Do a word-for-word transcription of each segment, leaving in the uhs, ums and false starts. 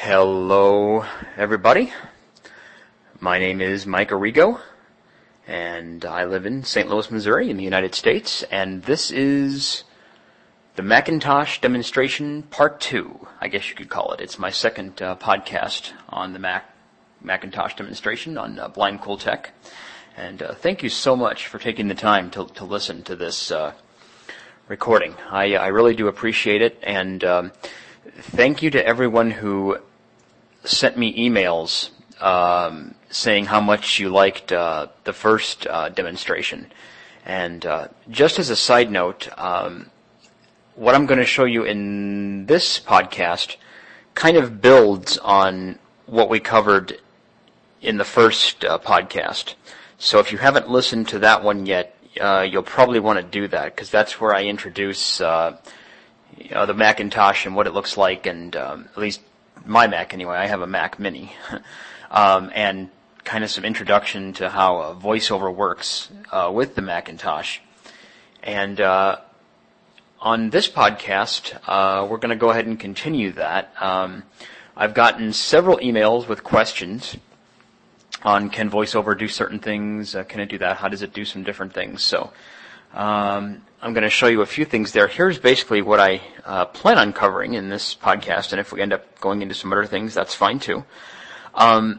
Hello, everybody. My name is Mike Arrigo, and I live in Saint Louis, Missouri, in the United States, and this is the Macintosh demonstration part two, I guess you could call it. It's my second uh, podcast on the Mac Macintosh demonstration on uh, Blind Cool Tech, and uh, thank you so much for taking the time to, to listen to this uh, recording. I, I really do appreciate it, and um, thank you to everyone who sent me emails um, saying how much you liked uh, the first uh, demonstration. And uh, just as a side note, um, what I'm going to show you in this podcast kind of builds on what we covered in the first uh, podcast. So if you haven't listened to that one yet, uh, you'll probably want to do that, because that's where I introduce uh, you know, the Macintosh and what it looks like, and um, at least my Mac anyway. I have a Mac Mini. um, and kind of some introduction to how uh, VoiceOver works uh, with the Macintosh. And uh, on this podcast, uh, we're going to go ahead and continue that. Um, I've gotten several emails with questions on can VoiceOver do certain things, uh, can it do that, how does it do some different things. So um, I'm going to show you a few things there. Here's basically what I uh, plan on covering in this podcast, and if we end up going into some other things, that's fine too. Um,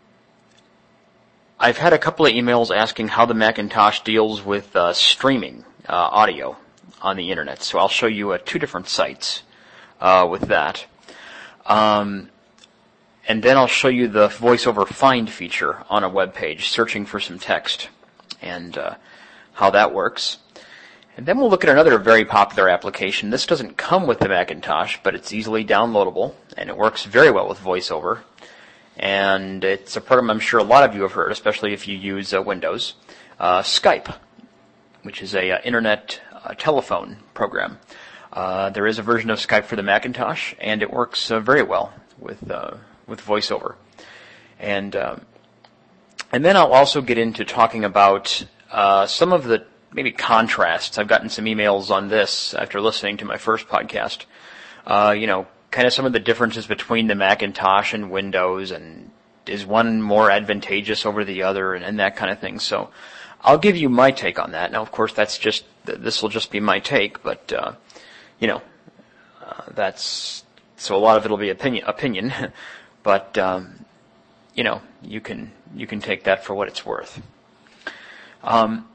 I've had a couple of emails asking how the Macintosh deals with uh, streaming uh, audio on the internet, so I'll show you uh, two different sites uh, with that. Um, and then I'll show you the VoiceOver Find feature on a web page, searching for some text, and uh, how that works. And then we'll look at another very popular application. This doesn't come with the Macintosh, but it's easily downloadable, and it works very well with VoiceOver. And it's a program I'm sure a lot of you have heard, especially if you use uh, Windows. Uh, Skype, which is a uh, internet uh, telephone program. Uh, there is a version of Skype for the Macintosh, and it works uh, very well with uh, with VoiceOver. And um, and then I'll also get into talking about uh, some of the maybe contrasts. I've gotten some emails on this after listening to my first podcast. Uh, you know, kind of some of the differences between the Macintosh and Windows, and is one more advantageous over the other, and, and that kind of thing. So I'll give you my take on that. Now, of course, that's just this will just be my take, but uh, you know, uh, that's so a lot of it'll be opinion. Opinion, but um, you know, you can you can take that for what it's worth. Um,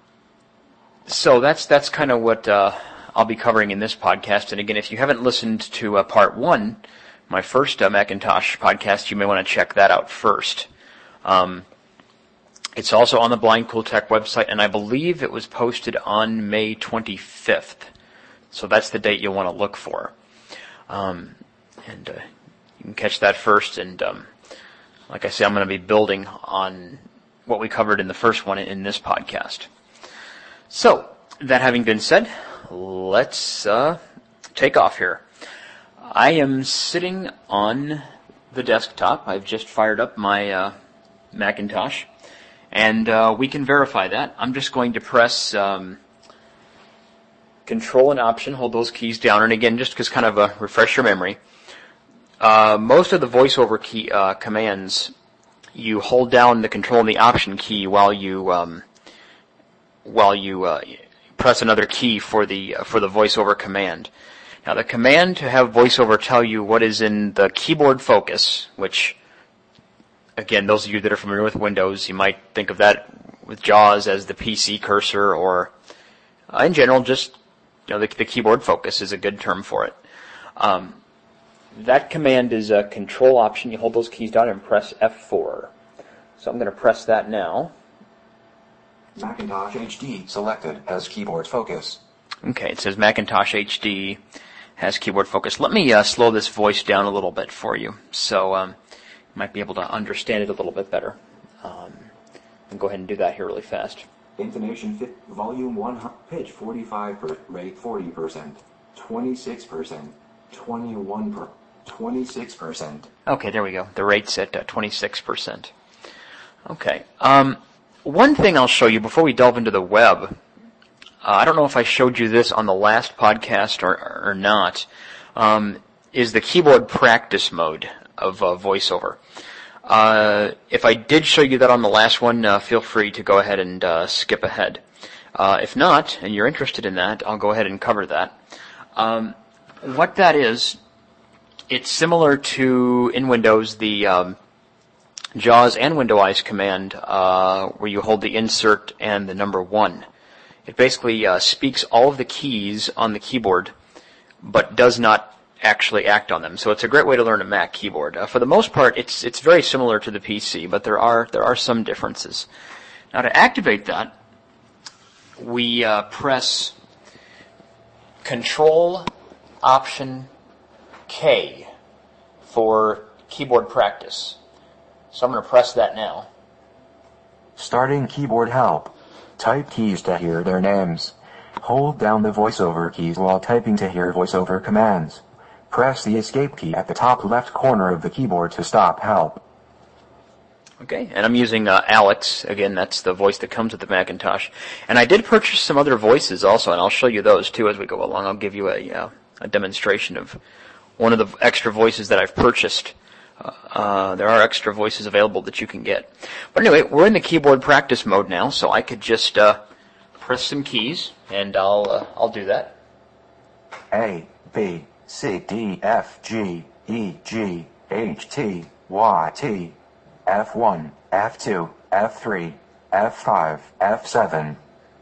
so that's that's kind of what uh, I'll be covering in this podcast. And again, if you haven't listened to uh, part one, my first uh, Macintosh podcast, you may want to check that out first. Um, it's also on the Blind Cool Tech website, and I believe it was posted on May twenty-fifth. So that's the date you'll want to look for. Um, and uh, you can catch that first. And um, like I say, I'm going to be building on what we covered in the first one in this podcast. So, that having been said, let's uh, take off here. I am sitting on the desktop. I've just fired up my uh, Macintosh, and uh, we can verify that. I'm just going to press um, Control and Option, hold those keys down, and again, just because kind of a refresh your memory, uh, most of the VoiceOver key uh, commands, you hold down the Control and the Option key while you um, while you uh, press another key for the uh, for the VoiceOver command. Now, the command to have VoiceOver tell you what is in the keyboard focus, which, again, those of you that are familiar with Windows, you might think of that with JAWS as the P C cursor, or uh, in general, just you know, the, the keyboard focus is a good term for it. Um, that command is a Control Option. You hold those keys down and press F four. So I'm going to press that now. Macintosh H D selected as keyboard focus. Okay, it says Macintosh H D has keyboard focus. Let me uh, slow this voice down a little bit for you, so um, you might be able to understand it a little bit better. Um, and go ahead and do that here really fast. Intonation fit, volume one, pitch forty-five per, rate forty percent, twenty-six percent, twenty-one per, twenty-six percent. Okay, there we go. The rate's at uh, twenty-six percent. Okay. Um, one thing I'll show you before we delve into the web, uh, I don't know if I showed you this on the last podcast or, or not, um, is the keyboard practice mode. of uh, VoiceOver. Uh, if I did show you that on the last one, uh, feel free to go ahead and uh, skip ahead. Uh, if not, and you're interested in that, I'll go ahead and cover that. Um, what that is, it's similar to, in Windows, the um, JAWS and Windowize command, uh, where you hold the insert and the number one. It basically uh, speaks all of the keys on the keyboard, but does not actually act on them. So it's a great way to learn a Mac keyboard. Uh, for the most part, it's it's very similar to the P C, but there are there are some differences. Now, to activate that, we uh, press Control Option K for keyboard practice. So I'm going to press that now. Starting keyboard help. Type keys to hear their names. Hold down the VoiceOver keys while typing to hear VoiceOver commands. Press the Escape key at the top left corner of the keyboard to stop help. Okay, and I'm using uh, Alex. Again, that's the voice that comes with the Macintosh. And I did purchase some other voices also, and I'll show you those too as we go along. I'll give you a, uh, a demonstration of one of the extra voices that I've purchased. Uh, uh, there are extra voices available that you can get. But anyway, we're in the keyboard practice mode now, so I could just uh, press some keys, and I'll uh, I'll do that. A, B, C, D, F, G, E, G, H, T, Y, T, F one, F two, F three, F five, F seven.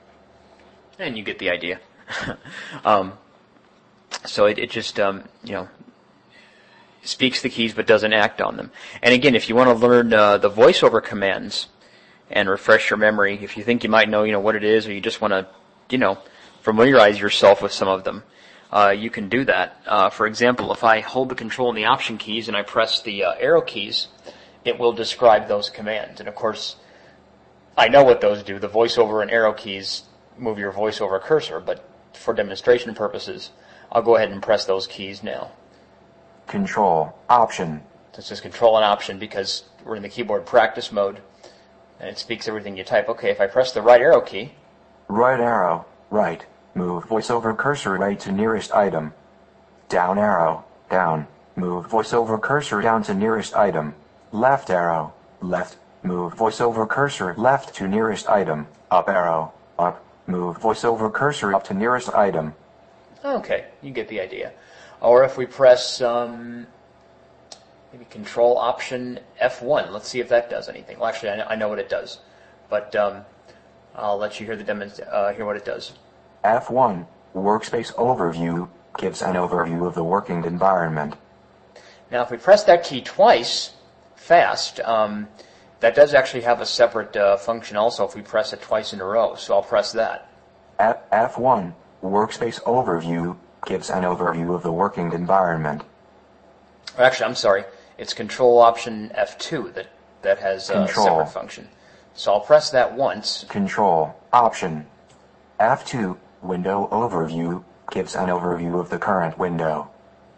And you get the idea. um, so it, it just, um, you know, speaks the keys but doesn't act on them. And again, if you want to learn uh, the VoiceOver commands and refresh your memory, if you think you might know, you know, what it is, or you just want to, you know, familiarize yourself with some of them, uh, you can do that. Uh, for example, if I hold the Control and the Option keys and I press the uh, arrow keys, it will describe those commands. And of course, I know what those do. The VoiceOver and arrow keys move your VoiceOver cursor, but for demonstration purposes, I'll go ahead and press those keys now. Control, Option. This is Control and Option because we're in the keyboard practice mode, and it speaks everything you type. Okay, if I press the right arrow key. Right arrow, right. Move VoiceOver cursor right to nearest item. Down arrow, down. Move VoiceOver cursor down to nearest item. Left arrow, left. Move VoiceOver cursor left to nearest item. Up arrow, up. Move VoiceOver cursor up to nearest item. Okay, you get the idea. Or if we press um, maybe Control Option F one, let's see if that does anything. Well, actually, I know, I know what it does, but um, I'll let you hear the demo, uh, hear what it does. F one, Workspace Overview, gives an overview of the working environment. Now, if we press that key twice fast, um, that does actually have a separate uh, function also if we press it twice in a row, so I'll press that. F F one, Workspace Overview, gives an overview of the working environment. Actually, I'm sorry. It's Control Option F two that, that has a Control. separate function. So I'll press that once. Control, Option. F two, Window Overview, gives an overview of the current window.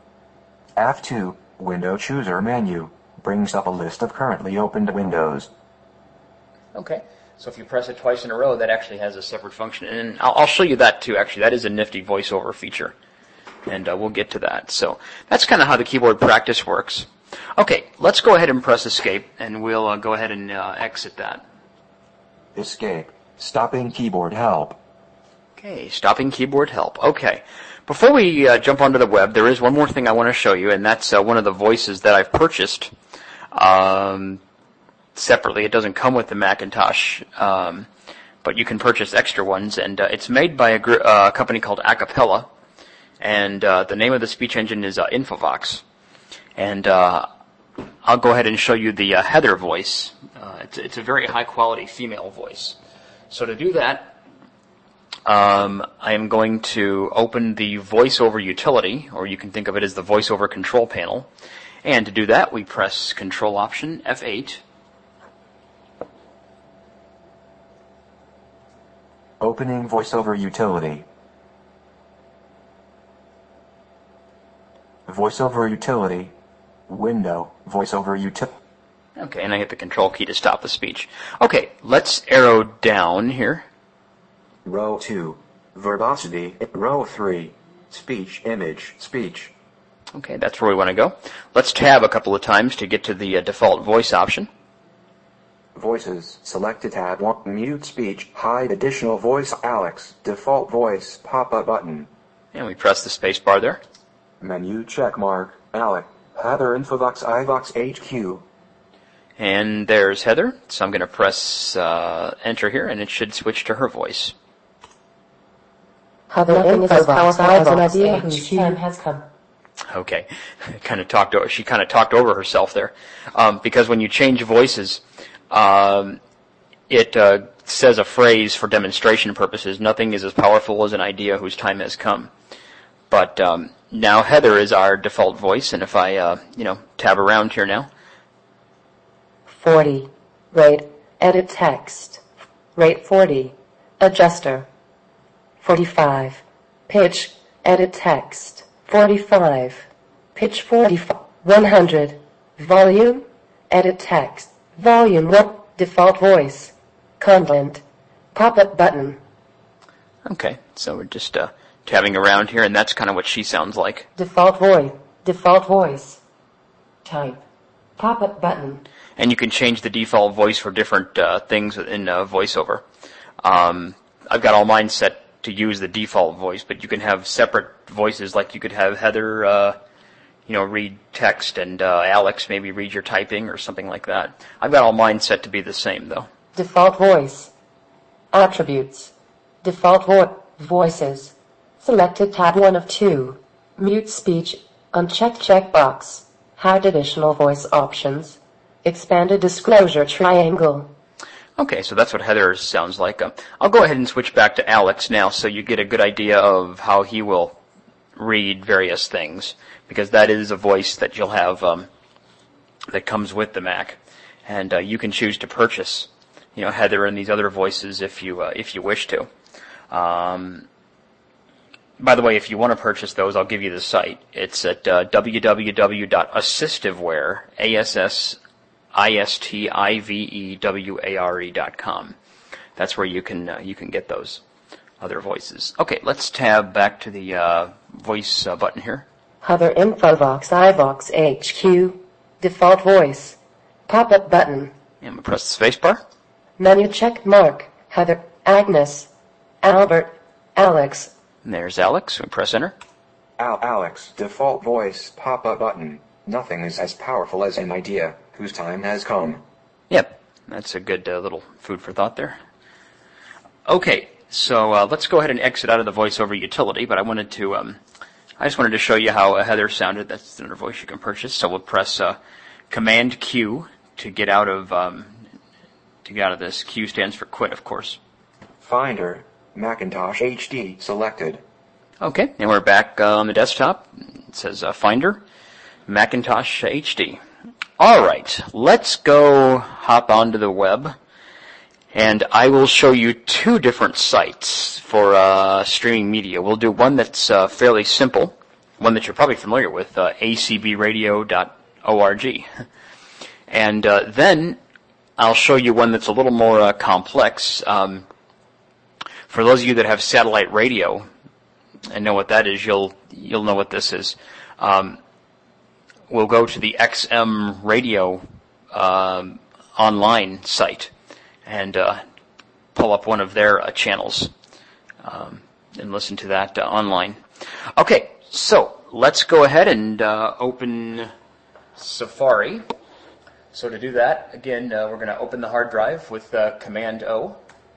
F two, Window Chooser Menu, brings up a list of currently opened windows. Okay. So if you press it twice in a row, that actually has a separate function. And I'll, I'll show you that too, actually. That is a nifty VoiceOver feature. And uh, we'll get to that. So that's kind of how the keyboard practice works. Okay, let's go ahead and press Escape, and we'll uh, go ahead and uh, exit that. Escape. Stopping keyboard help. Okay, stopping keyboard help. Okay. Before we uh, jump onto the web, there is one more thing I want to show you, and that's uh, one of the voices that I've purchased um, separately. It doesn't come with the Macintosh, um, but you can purchase extra ones, and uh, it's made by a gr- uh, company called Acapella, and uh, the name of the speech engine is uh, Infovox. And uh, I'll go ahead and show you the uh, Heather voice. Uh, it's, it's a very high-quality female voice. So to do that, Um, I am going to open the VoiceOver utility, or you can think of it as the VoiceOver control panel. And to do that, we press Control Option F eight. Opening VoiceOver utility. VoiceOver utility. Window. VoiceOver utility. Okay, and I hit the Control key to stop the speech. Okay, let's arrow down here. Row two. Verbosity. Row three. Speech image. Speech. Okay, that's where we want to go. Let's tab a couple of times to get to the uh, default voice option. Voices. Select a tab. one. Mute speech. Hide additional voice. Alex. Default voice. Pop-up button. And we press the space bar there. Menu check mark. Alex. Heather Infovox iVox H Q. And there's Heather. So I'm going to press uh, enter here, and it should switch to her voice. Heather Infovox iVox H Q. Time has come. Okay, kind of talked. Over, she kind of talked over herself there, um, because when you change voices, um, it uh, says a phrase for demonstration purposes. Nothing is as powerful as an idea whose time has come. But um, now Heather is our default voice, and if I, uh, you know, tab around here now. forty. Rate. Edit text. Rate forty. Adjuster. forty-five. Pitch. Edit text. forty-five. Pitch forty-five. one hundred. Volume. Edit text. Volume one. Default voice. Content. Pop-up button. Okay, so we're just uh, tabbing around here, and that's kind of what she sounds like. Default voice. Default voice. Type. Pop-up button. And you can change the default voice for different uh, things in uh, VoiceOver. Um, I've got all mine set to use the default voice, but you can have separate voices, like you could have Heather, uh, you know, read text, and uh, Alex maybe read your typing or something like that. I've got all mine set to be the same, though. Default voice. Attributes. Default vo- voices. Selected tab one of two. Mute speech. Unchecked checkbox. Hide additional voice options. Expanded disclosure triangle. Okay, so that's what Heather sounds like. Uh, I'll go ahead and switch back to Alex now so you get a good idea of how he will read various things, because that is a voice that you'll have um, that comes with the Mac. And uh, you can choose to purchase, you know, Heather and these other voices if you uh, if you wish to. Um, by the way, if you want to purchase those, I'll give you the site. It's at uh, w w w dot assistiveware, A S S I S T I V E W A R E dot com. That's where you can uh, you can get those other voices. Okay, let's tab back to the uh, voice uh, button here. Heather Infovox iVox H Q. Default voice. Pop-up button. And we'll press the space bar. Menu check mark. Heather, Agnes, Albert, Alex. And there's Alex. We press enter. Al Alex. Default voice. Pop-up button. Nothing is as powerful as an idea whose time has come. Yep, that's a good uh, little food for thought there. Okay, so uh, let's go ahead and exit out of the VoiceOver utility, but I wanted to, um, I just wanted to show you how uh, Heather sounded. That's another voice you can purchase. So we'll press uh, Command Q to get out of, um, to get out of this. Q stands for quit, of course. Finder, Macintosh H D selected. Okay, and we're back uh, on the desktop. It says uh, Finder, Macintosh H D. All right, let's go hop onto the web, and I will show you two different sites for uh, streaming media. We'll do one that's uh, fairly simple, one that you're probably familiar with, uh, a c b radio dot org. And uh, then I'll show you one that's a little more uh, complex. Um, for those of you that have satellite radio and know what that is, you'll you'll know what this is. Um, we'll go to the X M radio um, online site and uh, pull up one of their uh, channels um, and listen to that uh, online. Okay, so let's go ahead and uh, open Safari. So to do that, again, uh, we're going to open the hard drive with uh, Command O.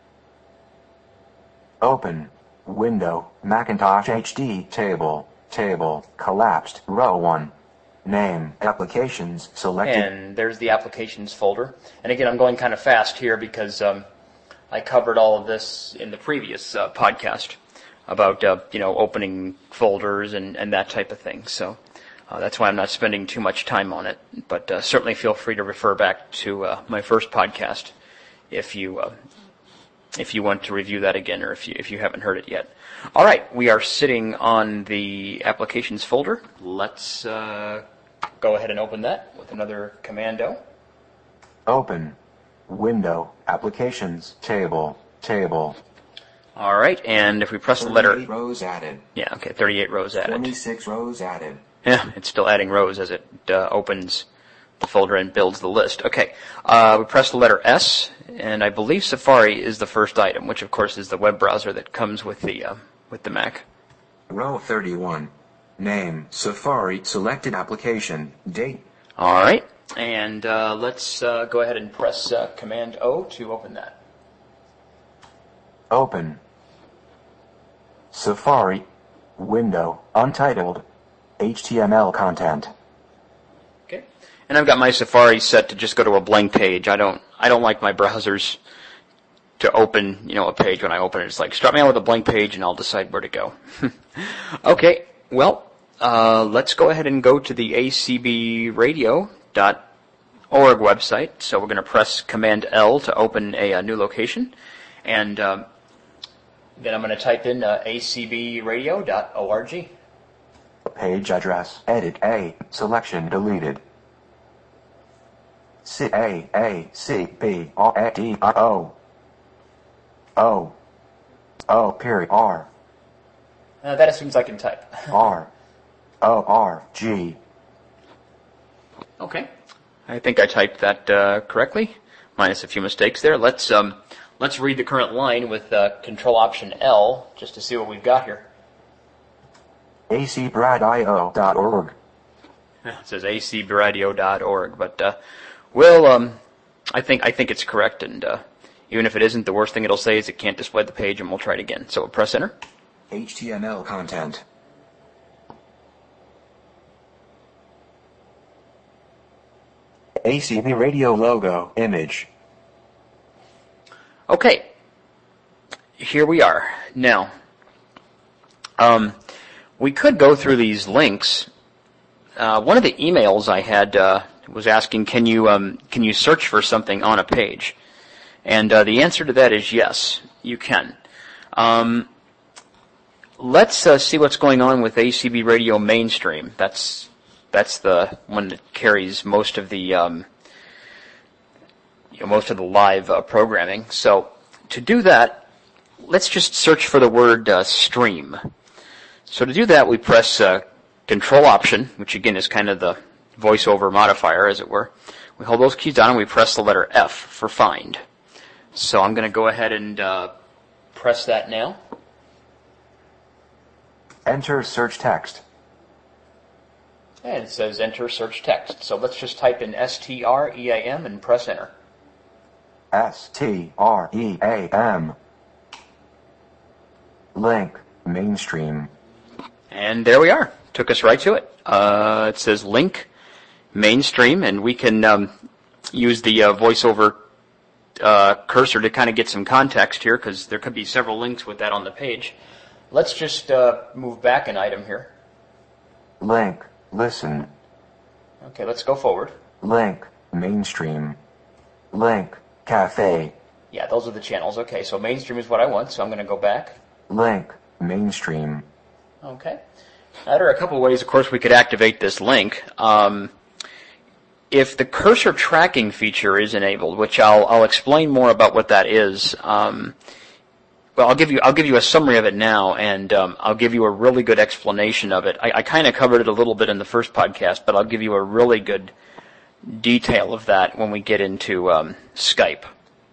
Open. Window. Macintosh H D. Table. Table. Collapsed. Row one. Name. Applications. Selected. And there's the applications folder. And again, I'm going kind of fast here because um, I covered all of this in the previous uh, podcast about, uh, you know, opening folders and, and that type of thing. So uh, that's why I'm not spending too much time on it. But uh, certainly feel free to refer back to uh, my first podcast if you uh, if you want to review that again, or if you if you haven't heard it yet. All right, we are sitting on the applications folder. Let's uh, go ahead and open that with another Commando. Open. Window. Applications. Table. Table. All right, and if we press the letter... thirty-eight rows added. Yeah, okay, thirty-eight rows added. twenty-six rows added. Yeah, it's still adding rows as it uh, opens the folder and builds the list. Okay, uh, we press the letter S, and I believe Safari is the first item, which of course is the web browser that comes with the uh, with the Mac. Row thirty-one. Name, Safari, selected application, date. All right, and uh, let's uh, go ahead and press uh, Command O to open that. Open. Safari. Window. Untitled. H T M L content. Okay, and I've got my Safari set to just go to a blank page. I don't I don't like my browsers to open, you know, a page when I open it. It's like, start me out with a blank page and I'll decide where to go. Okay, well, uh, let's go ahead and go to the A C B radio dot org website. So we're going to press Command L to open a, a new location. And um, then I'm going to type in uh, A C B radio dot org. Page address. Edit A. Selection deleted. C A A C B R A D I O. O. O period R. Uh, that assumes I can type. R. O R G. Okay. I think I typed that uh, correctly, minus a few mistakes there. Let's um, let's read the current line with uh, Control Option L just to see what we've got here. A C B radio dot org. It says A C B radio dot org, but uh, we'll um, I think I think it's correct, and uh, even if it isn't, the worst thing it'll say is it can't display the page, and we'll try it again. So we'll press Enter. H T M L content. A C B radio logo image. Okay, here we are. Now, um, we could go through these links. Uh, one of the emails I had uh, was asking, can you um, can you search for something on a page? And uh, the answer to that is yes, you can. Um, let's uh, see what's going on with A C B Radio Mainstream. That's that's the one that carries most of the um, you know, most of the live uh, programming. So to do that, let's just search for the word uh, stream. So to do that, we press uh, Control Option, which again is kind of the voiceover modifier, as it were. We hold those keys down and we press the letter F for find. So I'm going to go ahead and uh, press that now. Enter search text. And it says enter search text. So let's just type in S T R E A M and press enter. S T R E A M. Link. Mainstream. And there we are. Took us right to it. Uh, it says link mainstream, and we can um, use the uh, voiceover uh, cursor to kind of get some context here, because there could be several links with that on the page. Let's just uh, move back an item here. Link. Listen. Okay, let's go forward. Link. Mainstream. Link. Cafe. Yeah, those are the channels. Okay, so mainstream is what I want, so I'm going to go back. Link. Mainstream. Okay. Now, there are a couple of ways, of course, we could activate this link. Um, if the cursor tracking feature is enabled, which I'll, I'll explain more about what that is. Um, well, I'll give you I'll give you a summary of it now, and um, I'll give you a really good explanation of it. I, I kind of covered it a little bit in the first podcast, but I'll give you a really good detail of that when we get into um, Skype.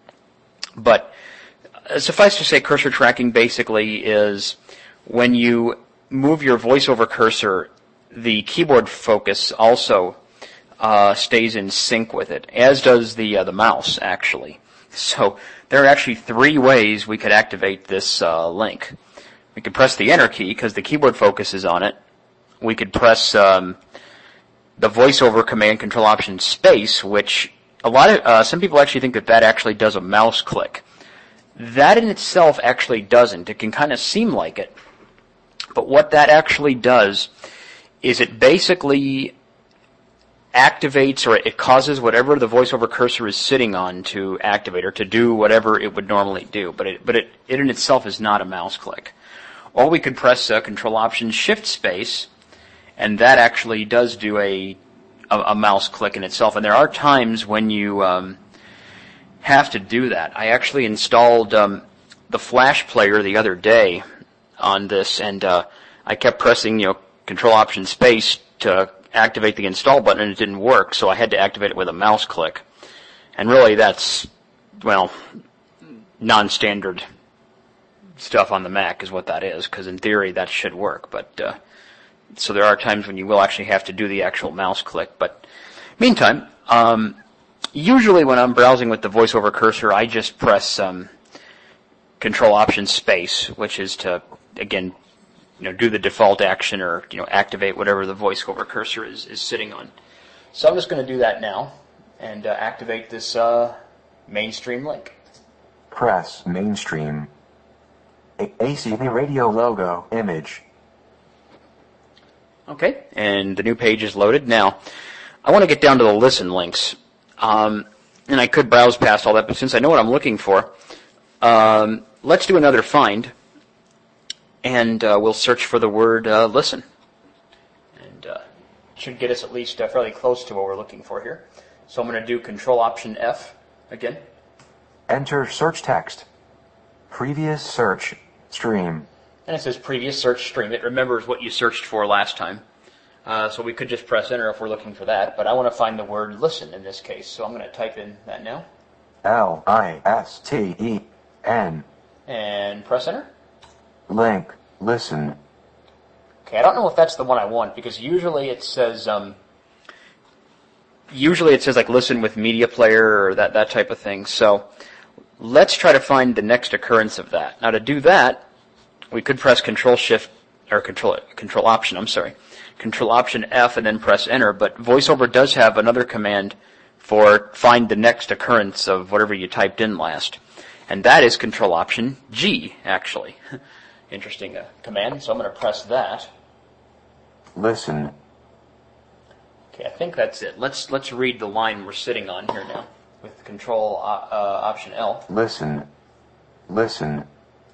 But uh, suffice to say, cursor tracking basically is when you move your voiceover cursor, the keyboard focus also uh, stays in sync with it, as does the uh, the mouse, actually. So there are actually three ways we could activate this uh, link. We could press the Enter key because the keyboard focus is on it. We could press um, the voiceover command Control Option Space, which a lot of uh, some people actually think that that actually does a mouse click. That in itself actually doesn't. It can kind of seem like it. But what that actually does is it basically activates, or it causes whatever the voiceover cursor is sitting on to activate, or to do whatever it would normally do. But it, but it, it in itself is not a mouse click. Or we could press uh, Control Option Shift Space, and that actually does do a, a a mouse click in itself. And there are times when you um, have to do that. I actually installed um, the Flash Player the other day on this, and uh, I kept pressing, you know, Control Option Space to activate the install button and it didn't work, so I had to activate it with a mouse click. And really that's, well, non-standard stuff on the Mac is what that is, because in theory that should work. But uh, so there are times when you will actually have to do the actual mouse click. But meantime, um, usually when I'm browsing with the VoiceOver cursor, I just press um, Control Option Space, which is to, again, you know, do the default action or, you know, activate whatever the VoiceOver cursor is, is sitting on. So I'm just going to do that now and uh, activate this uh, mainstream link. Press mainstream. A- ACB radio logo image. Okay, and the new page is loaded. Now, I want to get down to the listen links. Um, and I could browse past all that, but since I know what I'm looking for, um, let's do another find. And uh, we'll search for the word uh, listen. And uh, should get us at least uh, fairly close to what we're looking for here. So I'm going to do Control Option F again. Enter search text. Previous search stream. And it says previous search stream. It remembers what you searched for last time. Uh, so we could just press enter if we're looking for that. But I want to find the word listen in this case. So I'm going to type in that now. L I S T E N. And press enter. Link. Listen. Okay, I don't know if that's the one I want, because usually it says, um, usually it says like listen with media player or that, that type of thing. So let's try to find the next occurrence of that. Now to do that, we could press Control Shift, or Control, Control Option, I'm sorry, Control Option F and then press enter, but VoiceOver does have another command for find the next occurrence of whatever you typed in last. And that is Control Option G, actually. Interesting uh, command, so I'm going to press that. Listen. Okay, I think that's it. Let's let's read the line we're sitting on here now with Control uh, uh, Option L. Listen. Listen.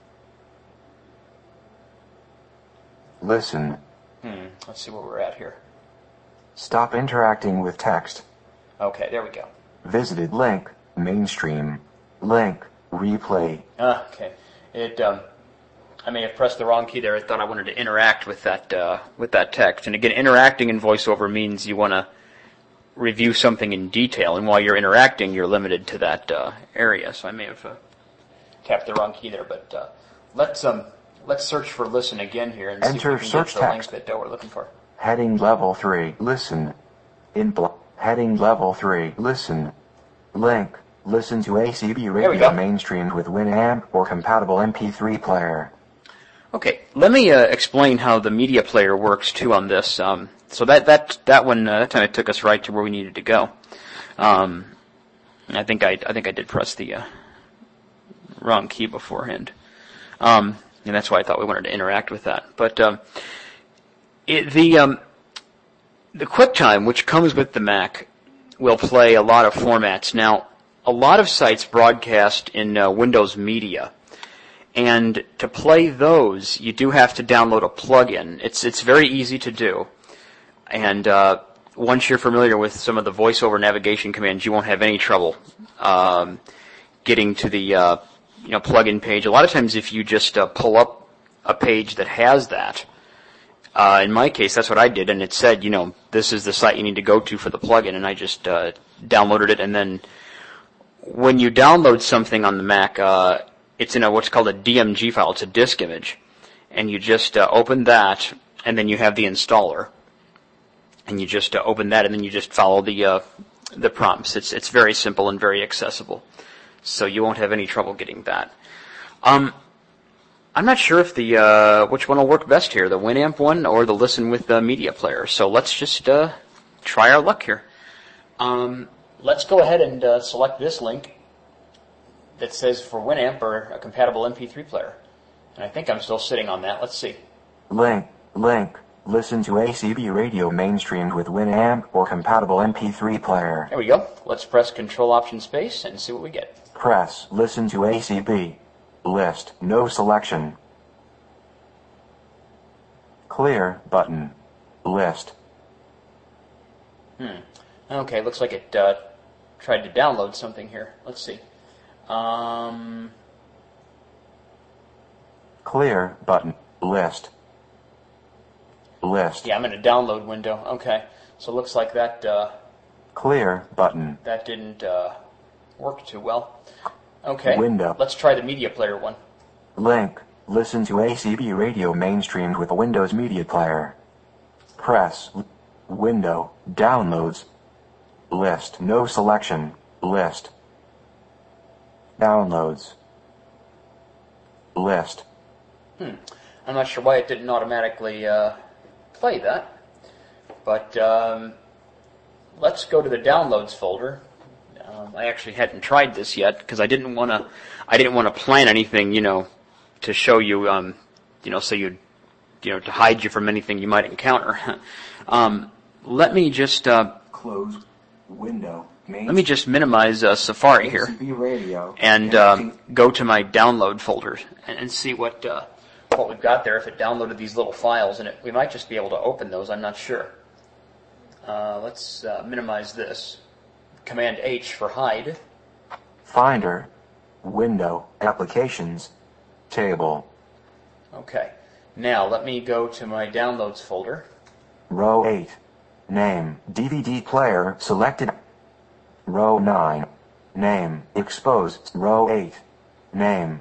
Listen. Hmm. Let's see where we're at here. Stop interacting with text. Okay, there we go. Visited link. Mainstream. Link. Replay. Ah, okay. It um. I may have pressed the wrong key there. I thought I wanted to interact with that uh, with that text. And again, interacting in VoiceOver means you want to review something in detail. And while you're interacting, you're limited to that uh, area. So I may have uh, tapped the wrong key there. But uh, let's um let's search for listen again here and Enter see if we can search get the text. link that uh, we're looking for. Heading level three. Listen. In bl- Heading level three. Listen. Link. Listen to A C B radio mainstreamed with Winamp or compatible M P three player. Okay, let me uh, explain how the media player works too on this. Um, so that that that one uh, that time it took us right to where we needed to go. Um, I think I I think I did press the uh, wrong key beforehand, um, and that's why I thought we wanted to interact with that. But um, it, the um, the QuickTime, which comes with the Mac, will play a lot of formats. Now, a lot of sites broadcast in uh, Windows Media. And to play those, you do have to download a plugin. It's it's very easy to do. And uh, once you're familiar with some of the VoiceOver navigation commands, you won't have any trouble um, getting to the uh, you know plugin page. A lot of times, if you just uh, pull up a page that has that, uh, in my case, that's what I did, and it said, you know, this is the site you need to go to for the plugin, and I just uh, downloaded it. And then when you download something on the Mac, uh, it's in a what's called a D M G file. It's a disk image. And you just uh, open that, and then you have the installer. And you just uh, open that, and then you just follow the uh, the prompts. It's it's very simple and very accessible. So you won't have any trouble getting that. Um, I'm not sure if the uh, which one will work best here, the Winamp one or the Listen with the Media Player. So let's just uh, try our luck here. Um, let's go ahead and uh, select this link that says for Winamp or a compatible M P three player. And I think I'm still sitting on that. Let's see. Link. Link. Listen to A C B radio mainstreamed with Winamp or compatible M P three player. There we go. Let's press Control Option Space and see what we get. Press Listen to A C B. List. No selection. Clear button. List. Hmm. Okay, looks like it uh, tried to download something here. Let's see. Um, Clear button. List. list. Yeah, I'm in a download window. Okay, so it looks like that uh, Clear button. that didn't uh, work too well. Okay, Window. let's try the media player one. Link. Listen to A C B Radio mainstreamed with a Windows Media Player. Press. Window. Downloads. List. No selection. List. Downloads. List. Hmm. I'm not sure why it didn't automatically uh, play that, but um, let's go to the downloads folder. Um, I actually hadn't tried this yet because I didn't want to. I didn't want to plan anything, you know, to show you, um, you know, so you, you know, to hide you from anything you might encounter. um, let me just uh, Close. Window. Main let me just minimize uh, Safari here A C B Radio. and um, go to my download folder and, and see what uh, what we've got there. If it downloaded these little files, and it, we might just be able to open those. I'm not sure. Uh, let's uh, minimize this. Command H for hide. Finder. Window. Applications. Table. Okay. Now let me go to my downloads folder. Row eight. Name. D V D player selected. Row nine. Name. Exposed. Row eight. Name.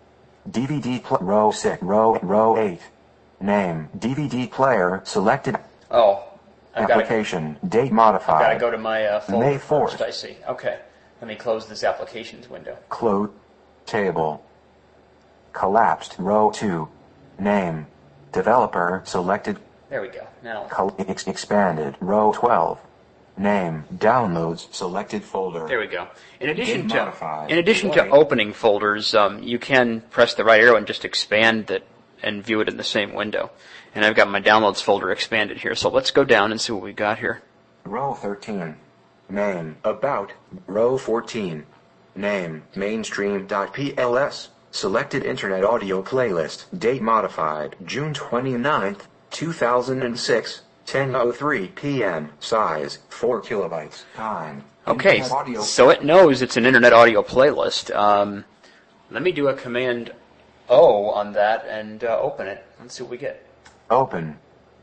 D V D pl- row six. Row row eight. Name. D V D player selected. Oh, I've got to Application. Date modified. got to go to my uh, folder May fourth. first. I see. Okay. Let me close this applications window. Close. Table. Collapsed. Row two. Name. Developer selected. There we go. Now. Col- ex- expanded. Row twelve. Name. Downloads selected folder. There we go. In addition Date to modified. in addition to Wait. opening folders, um, you can press the right arrow and just expand it and view it in the same window. And I've got my downloads folder expanded here. So let's go down and see what we got here. Row thirteen. Name. About. Row fourteen. Name. Mainstream.pls. Selected Internet Audio Playlist. Date modified. June twenty-ninth, two thousand six. ten oh three p.m. Size. four kilobytes. Time. Okay, Internet audio. so it knows it's an Internet Audio playlist. Um, let me do a Command O on that and uh, open it. Let's see what we get. Open.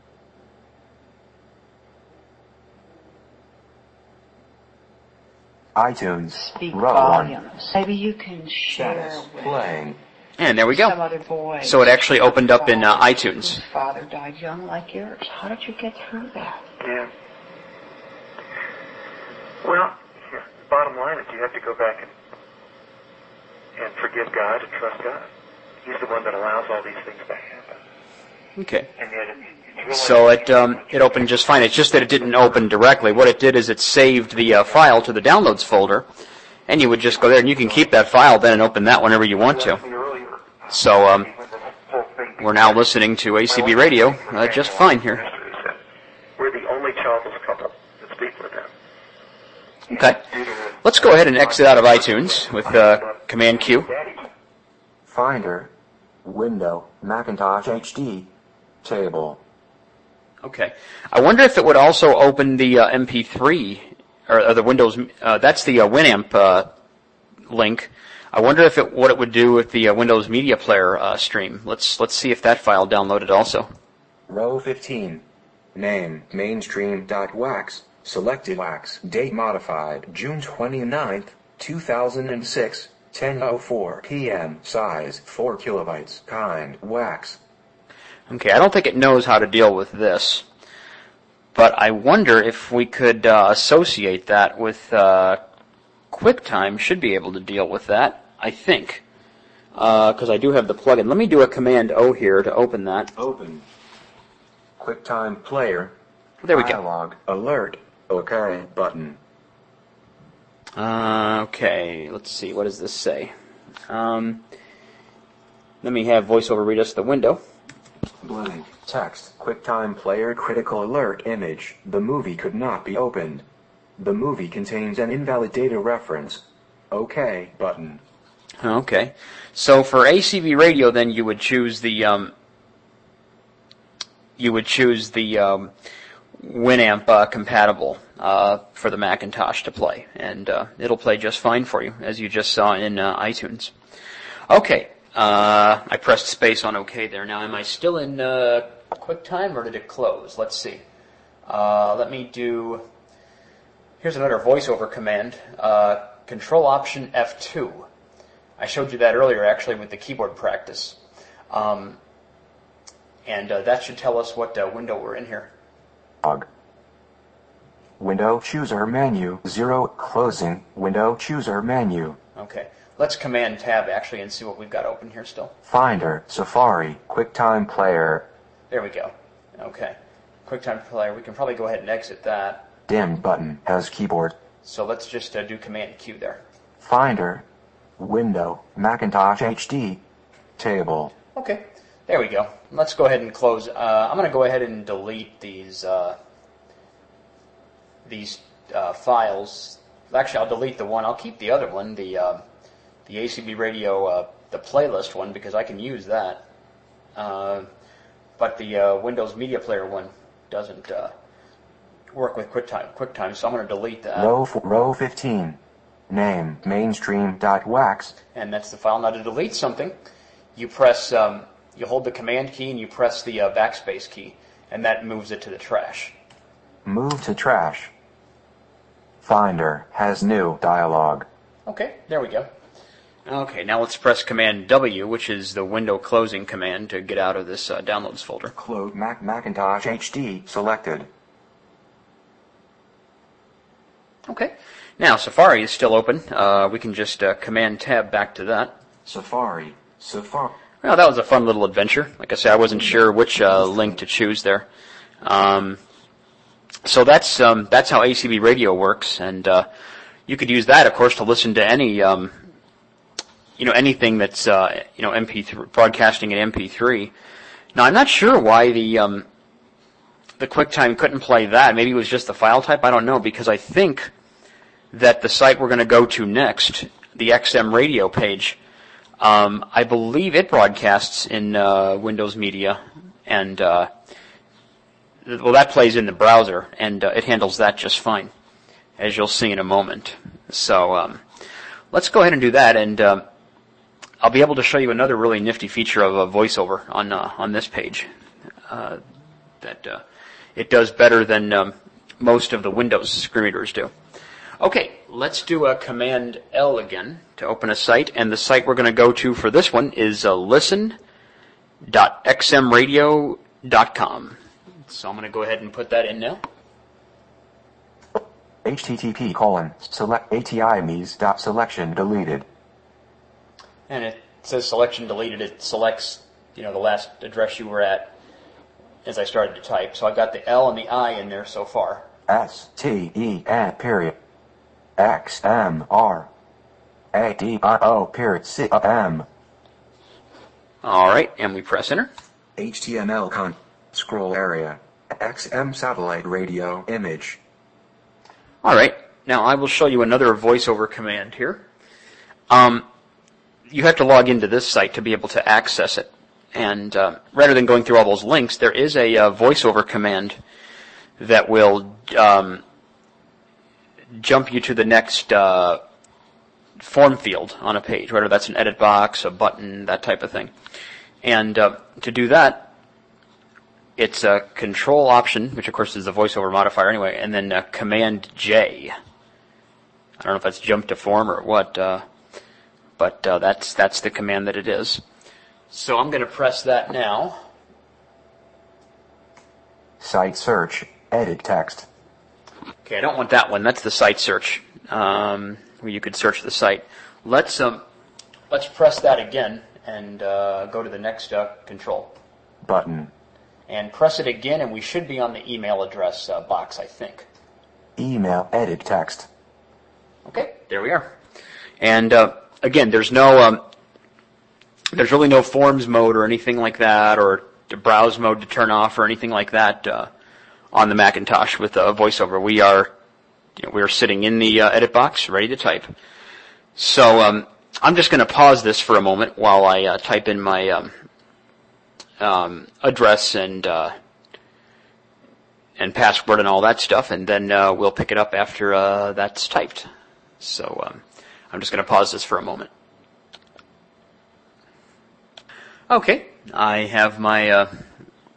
iTunes. Speak Row one. volumes. Maybe you can share Status. with Playing. And there we some go. other boy. So it actually opened up in uh, Father iTunes. whose father died young like yours. How did you get through that? Yeah. Well, yeah, bottom line is you have to go back and and forgive God and trust God. He's the one that allows all these things to happen. Okay. And yet it, it's really So it um, it opened just fine. It's just that it didn't open directly. What it did is it saved the uh, file to the downloads folder, and you would just go there and you can keep that file then and open that whenever you want to. So um, we're now listening to A C B Radio uh, just fine here. We're the only childless couple that speak with them. Okay. Let's go ahead and exit out of iTunes with uh, Command Q. Finder. Window. Macintosh H D. Table. Okay. I wonder if it would also open the uh, M P three, or, or the Windows, uh, that's the uh, Winamp uh, link. I wonder if it what it would do with the uh, Windows Media Player uh, stream. Let's let's see if that file downloaded also. Row fifteen. Name. Mainstream.wax. Selected wax. Date modified. June twenty-ninth, two thousand six. ten oh four p.m. Size. four kilobytes. Kind. Wax. Okay, I don't think it knows how to deal with this, but I wonder if we could uh, associate that with uh, QuickTime. Should be able to deal with that, I think, because uh, I do have the plugin. Let me do a Command O here to open that. Open. QuickTime Player. There we go. Dialog. Alert. OK button. Uh, okay, let's see. What does this say? Um, let me have VoiceOver read us the window. Blank. Text. QuickTime Player critical alert image. The movie could not be opened. The movie contains an invalid data reference. OK button. Okay. So for A C B Radio, then you would choose the um, you would choose the um, Winamp uh, compatible uh, for the Macintosh to play, and uh, it'll play just fine for you, as you just saw in uh, iTunes. Okay. Uh, I pressed space on OK there. Now, am I still in uh, QuickTime, or did it close? Let's see. Uh, let me do, here's another voiceover command, uh, Control Option F two. I showed you that earlier, actually, with the keyboard practice. Um, and uh, that should tell us what uh, window we're in here. Log. Window chooser menu, zero, closing, window chooser menu. Okay. Let's Command Tab, actually, and see what we've got open here still. Finder, Safari, QuickTime Player. There we go. Okay. QuickTime Player, we can probably go ahead and exit that. Dim button has keyboard. So let's just uh, do Command Q there. Finder, Window, Macintosh H D, Table. Okay, there we go. Let's go ahead and close. Uh, I'm going to go ahead and delete these uh, these uh, files. Actually, I'll delete the one. I'll keep the other one, the uh, the A C B Radio, uh, the playlist one, because I can use that. Uh, but the uh, Windows Media Player one doesn't uh, work with QuickTime, QuickTime, so I'm going to delete that. Row, f- row fifteen. Name, mainstream.wax. And that's the file. Now to delete something, you press, um, you hold the Command key and you press the uh, backspace key, and that moves it to the trash. Move to trash. Finder has new dialog. Okay, there we go. Okay, now let's press Command W, which is the window closing command to get out of this uh, downloads folder. Close Mac Macintosh H D selected. Okay. Now, Safari is still open. Uh, we can just uh, Command Tab back to that. Safari. Safari. Well, that was a fun little adventure. Like I said, I wasn't sure which uh, link to choose there. Um, so that's um, that's how A C B Radio works, and uh, you could use that, of course, to listen to any um, you know anything that's uh, you know M P three broadcasting in M P three. Now, I'm not sure why the um, the QuickTime couldn't play that. Maybe it was just the file type. I don't know, because I think that the site we're going to go to next, the X M Radio page, um, I believe it broadcasts in uh, Windows Media, and uh, well, that plays in the browser, and uh, it handles that just fine, as you'll see in a moment. So um, let's go ahead and do that, and uh, I'll be able to show you another really nifty feature of a voiceover on uh, on this page. Uh, that uh, it does better than um, most of the Windows screen readers do. Okay, let's do a Command L again to open a site, and the site we're going to go to for this one is uh, listen dot x m radio dot com. So I'm going to go ahead and put that in now. http colon select atimes dot selection deleted. And it says selection deleted. It selects, you know, the last address you were at as I started to type. So I've got the L and the I in there so far. S T E N period X M R A D I O period C M. All right, and we press enter. H T M L con scroll area X M satellite radio image. All right, now I will show you another voiceover command here. Um, you have to log into this site to be able to access it. And uh, rather than going through all those links, there is a uh, voiceover command that will um, jump you to the next uh, form field on a page, whether that's an edit box, a button, that type of thing. And uh, to do that, it's a Control Option, which of course is the voiceover modifier anyway, and then uh, Command J. I don't know if that's jump to form or what, uh, but uh, that's that's the command that it is. So I'm going to press that now. Site search, edit text. Okay, I don't want that one. That's the site search, um, where you could search the site. Let's um, let's press that again and uh, go to the next uh, control. Button. And press it again, and we should be on the email address uh, box, I think. Email, edit text. Okay, there we are. And uh, again, there's no, um, there's really no forms mode or anything like that, or the browse mode to turn off or anything like that uh, on the Macintosh with uh, VoiceOver. We are, you know, we are sitting in the uh, edit box, ready to type. So um, I'm just going to pause this for a moment while I uh, type in my um, um, address and uh, and password and all that stuff, and then uh, we'll pick it up after uh, that's typed. So um, I'm just going to pause this for a moment. Okay, I have my uh,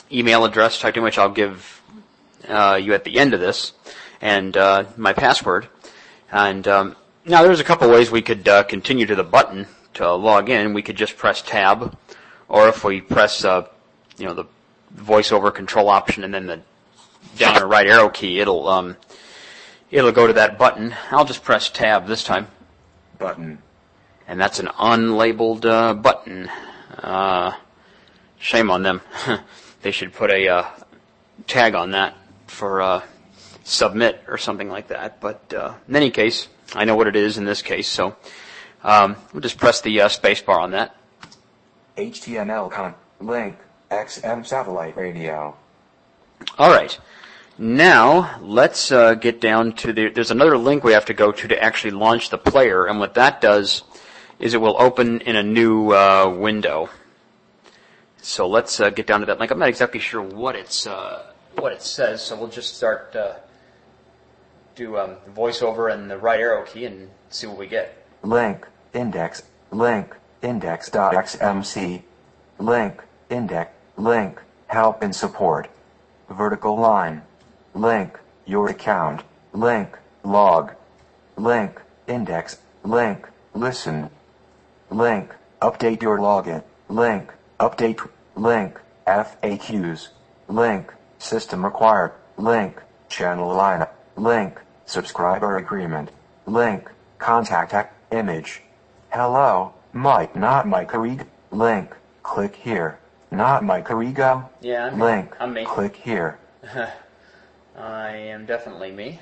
email address, talk to which I'll give uh, you at the end of this, and uh, my password. And um, now there's a couple ways we could uh, continue to the button to log in. We could just press tab, or if we press uh, you know the voiceover control option and then the down or right arrow key, it'll um, it'll go to that button. I'll just press tab this time. Button. And that's an unlabeled uh, button. Uh, shame on them. They should put a uh, tag on that for uh, submit or something like that. But uh, in any case, I know what it is in this case, so um, we'll just press the uh, space bar on that. H T M L con link X M satellite radio. All right. Now, let's uh, get down to the, there's another link we have to go to to actually launch the player, and what that does is it will open in a new uh, window. So let's uh, get down to that link. I'm not exactly sure what it's uh, what it says, so we'll just start uh, do um, the voiceover and the right arrow key and see what we get. Link index link index.xmc link index link help and support vertical line link your account link log link index link listen link update your login link update link F A Qs link system required link channel lineup link subscriber agreement link contact ac- image hello Mike not Mike Arrigo link click here not Mike Arrigo Yeah, I'm link I'm me. click here I am definitely me.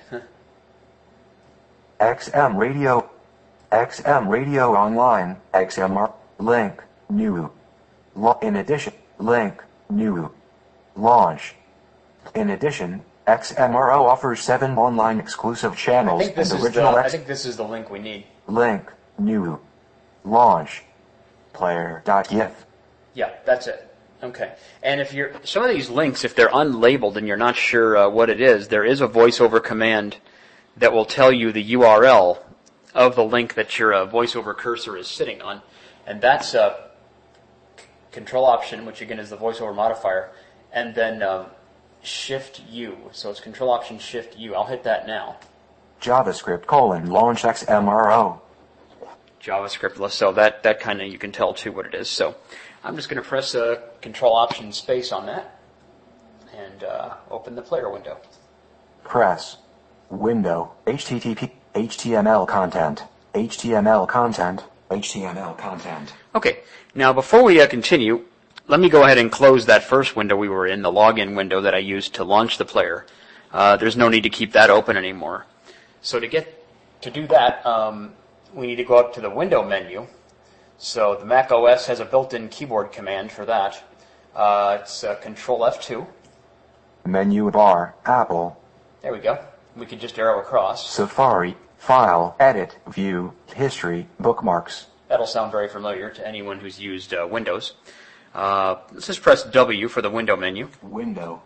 X M radio X M radio online X M R link new Lo- in addition link new launch in addition X M R O offers seven online exclusive I channels think this and is the, original I X think this is the link we need. link new launch player.gif Yeah, that's it. Okay. And if you're, some of these links, if they're unlabeled and you're not sure uh, what it is, there is a voiceover command that will tell you the U R L of the link that your uh, voiceover cursor is sitting on. And that's uh, control option, which again is the voiceover modifier, and then um, shift U. So it's control option shift U. I'll hit that now. JavaScript colon launch X M R O JavaScript, so that, that kind of, you can tell too what it is. So I'm just going to press uh, control option space on that and uh, open the player window. press window H T T P H T M L content H T M L content H T M L content. Okay, now before we uh, continue, let me go ahead and close that first window we were in, the login window that I used to launch the player. Uh, there's no need to keep that open anymore. So to get to do that, um, we need to go up to the window menu. So the Mac O S has a built-in keyboard command for that. Uh, it's uh, control F two. Menu bar Apple There we go. We can just arrow across. Safari File Edit View History Bookmarks. That'll sound very familiar to anyone who's used uh, Windows. Uh, let's just press W for the window menu. Window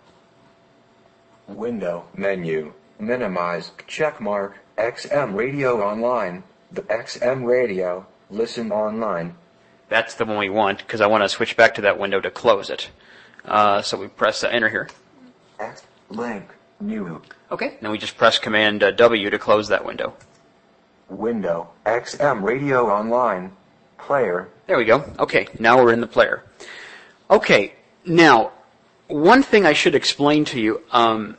Window Menu Minimize Checkmark X M Radio Online The X M Radio Listen Online. That's the one we want because I want to switch back to that window to close it. Uh, so we press uh, enter here. X Link New Okay, then we just press Command uh, W to close that window. Window X M Radio Online Player. There we go. Okay, now we're in the player. Okay, now, one thing I should explain to you, um,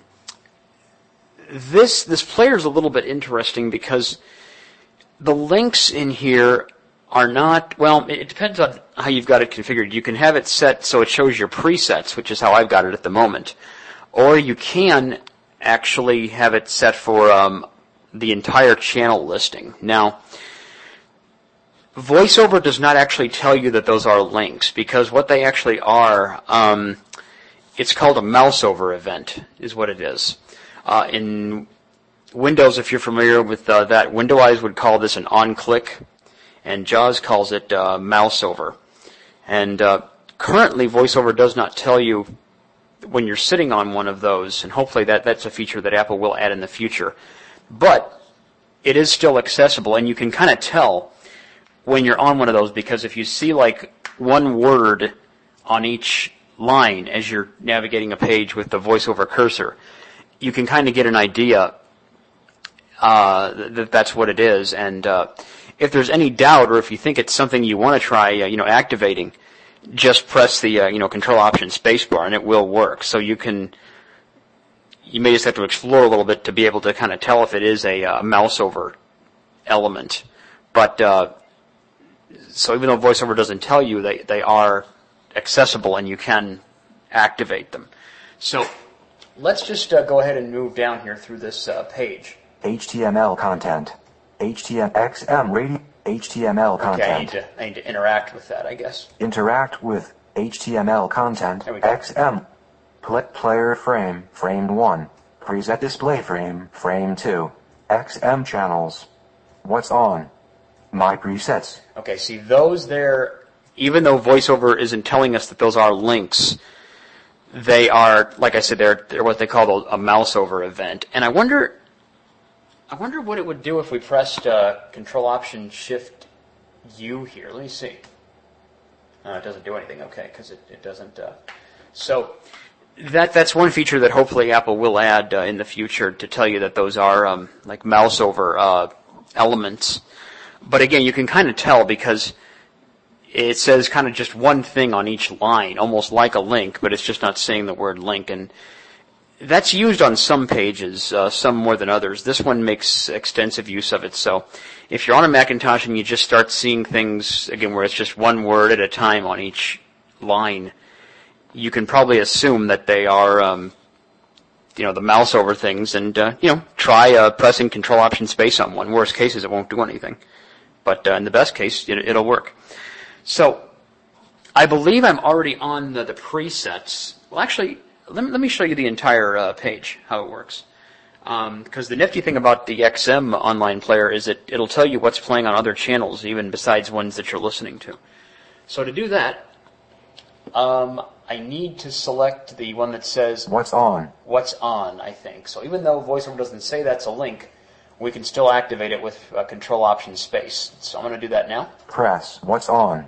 this this player is a little bit interesting because the links in here are not, well, it depends on how you've got it configured. You can have it set so it shows your presets, which is how I've got it at the moment. Or you can actually have it set for um, the entire channel listing. Now, VoiceOver does not actually tell you that those are links, because what they actually are, um, it's called a mouse over event, is what it is. Uh, in Windows, if you're familiar with uh, that, Windowise would call this an on-click, and JAWS calls it uh, mouse over. And uh, currently, VoiceOver does not tell you when you're sitting on one of those, and hopefully that, that's a feature that Apple will add in the future. But it is still accessible, and you can kind of tell when you're on one of those, because if you see like one word on each line as you're navigating a page with the voiceover cursor, you can kind of get an idea uh, that that's what it is. And uh, if there's any doubt, or if you think it's something you want to try, uh, you know, activating, just press the uh, you know Control Option Spacebar, and it will work. So you can, you may just have to explore a little bit to be able to kind of tell if it is a uh, mouse over element. But uh, so even though VoiceOver doesn't tell you, they they are accessible and you can activate them. So let's just uh, go ahead and move down here through this uh, page. H T M L content. H T M L X M radio. H T M L content. Okay, I need to I need to interact with that, I guess. Interact with H T M L content. There we go. X M. Pl- player frame. Frame one. Preset display frame. Frame two. X M channels. What's on? My presets. Okay, see those there, even though VoiceOver isn't telling us that those are links, they are, like I said, they're, they're what they call a, a mouse over event. And I wonder, I wonder what it would do if we pressed uh, Control Option Shift U here. Let me see. Uh, it doesn't do anything, okay, because it, it doesn't. Uh, so that that's one feature that hopefully Apple will add uh, in the future to tell you that those are um, like mouse over uh, elements. But again, you can kind of tell because it says kind of just one thing on each line, almost like a link, but it's just not saying the word link. And that's used on some pages, uh, some more than others. This one makes extensive use of it. So if you're on a Macintosh and you just start seeing things, again, where it's just one word at a time on each line, you can probably assume that they are, um, you know, the mouse over things, and, uh, you know, try uh, pressing Control Option Space on one. Worst case is it won't do anything. But uh, in the best case, it, it'll work. So I believe I'm already on the, the presets. Well, actually, let me, let me show you the entire uh, page, how it works. Because um, the nifty thing about the X M online player is that it'll tell you what's playing on other channels, even besides ones that you're listening to. So to do that, um, I need to select the one that says What's on? What's on, I think. So even though VoiceOver doesn't say that's a link, we can still activate it with uh, Control Option Space. So I'm going to do that now. Press What's on?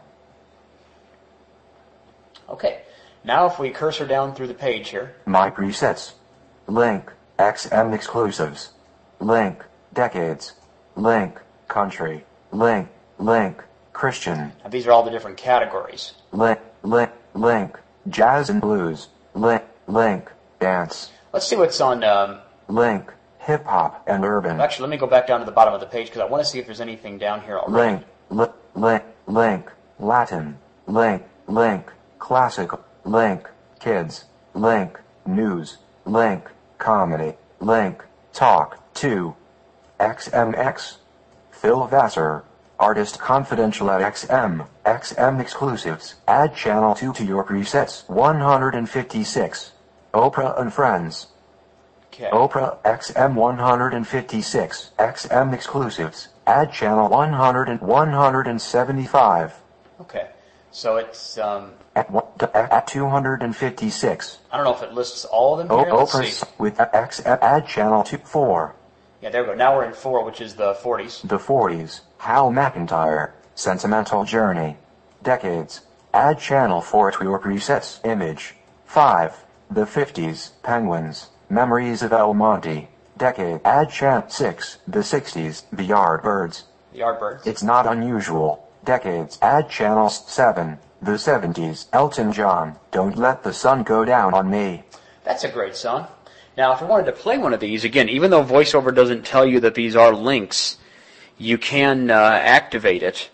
Okay. Now if we cursor down through the page here. My presets. Link. X M exclusives. Link. Decades. Link. Country. Link. Link. Christian. Now these are all the different categories. Link. Link. Link. Jazz and blues. Link. Link. Dance. Let's see what's on... Um, Link. Hip hop and urban. Actually, let me go back down to the bottom of the page because I want to see if there's anything down here already. Link. Li- link. Link. Latin. Link. Link. Classical. Link. Kids. Link. News. Link. Comedy. Link. Talk. two. X M X. Phil Vassar. Artist confidential at X M. X M exclusives. Add channel two to your presets. one hundred fifty-six. Oprah and Friends. Okay. Oprah X M one hundred fifty-six. X M exclusives. Add channel one hundred and one hundred seventy-five. Okay. So it's, um... At, one, at two hundred fifty-six. I don't know if it lists all of them O- here. Let's Oprah see. with X M. Add channel two, four. Yeah, there we go. Now we're in four, which is the forties. The forties. Hal McIntyre. Sentimental Journey. Decades. Add channel four to your presets. Image. five. The fifties. Penguins. Memories of El Monte. Decade. Add channel six. The sixties. The Yardbirds. The Yardbirds. It's not unusual. Decades. Add channel seven. The seventies. Elton John. Don't Let the Sun Go Down on Me. That's a great song. Now, if we wanted to play one of these, again, even though VoiceOver doesn't tell you that these are links, you can uh, activate it.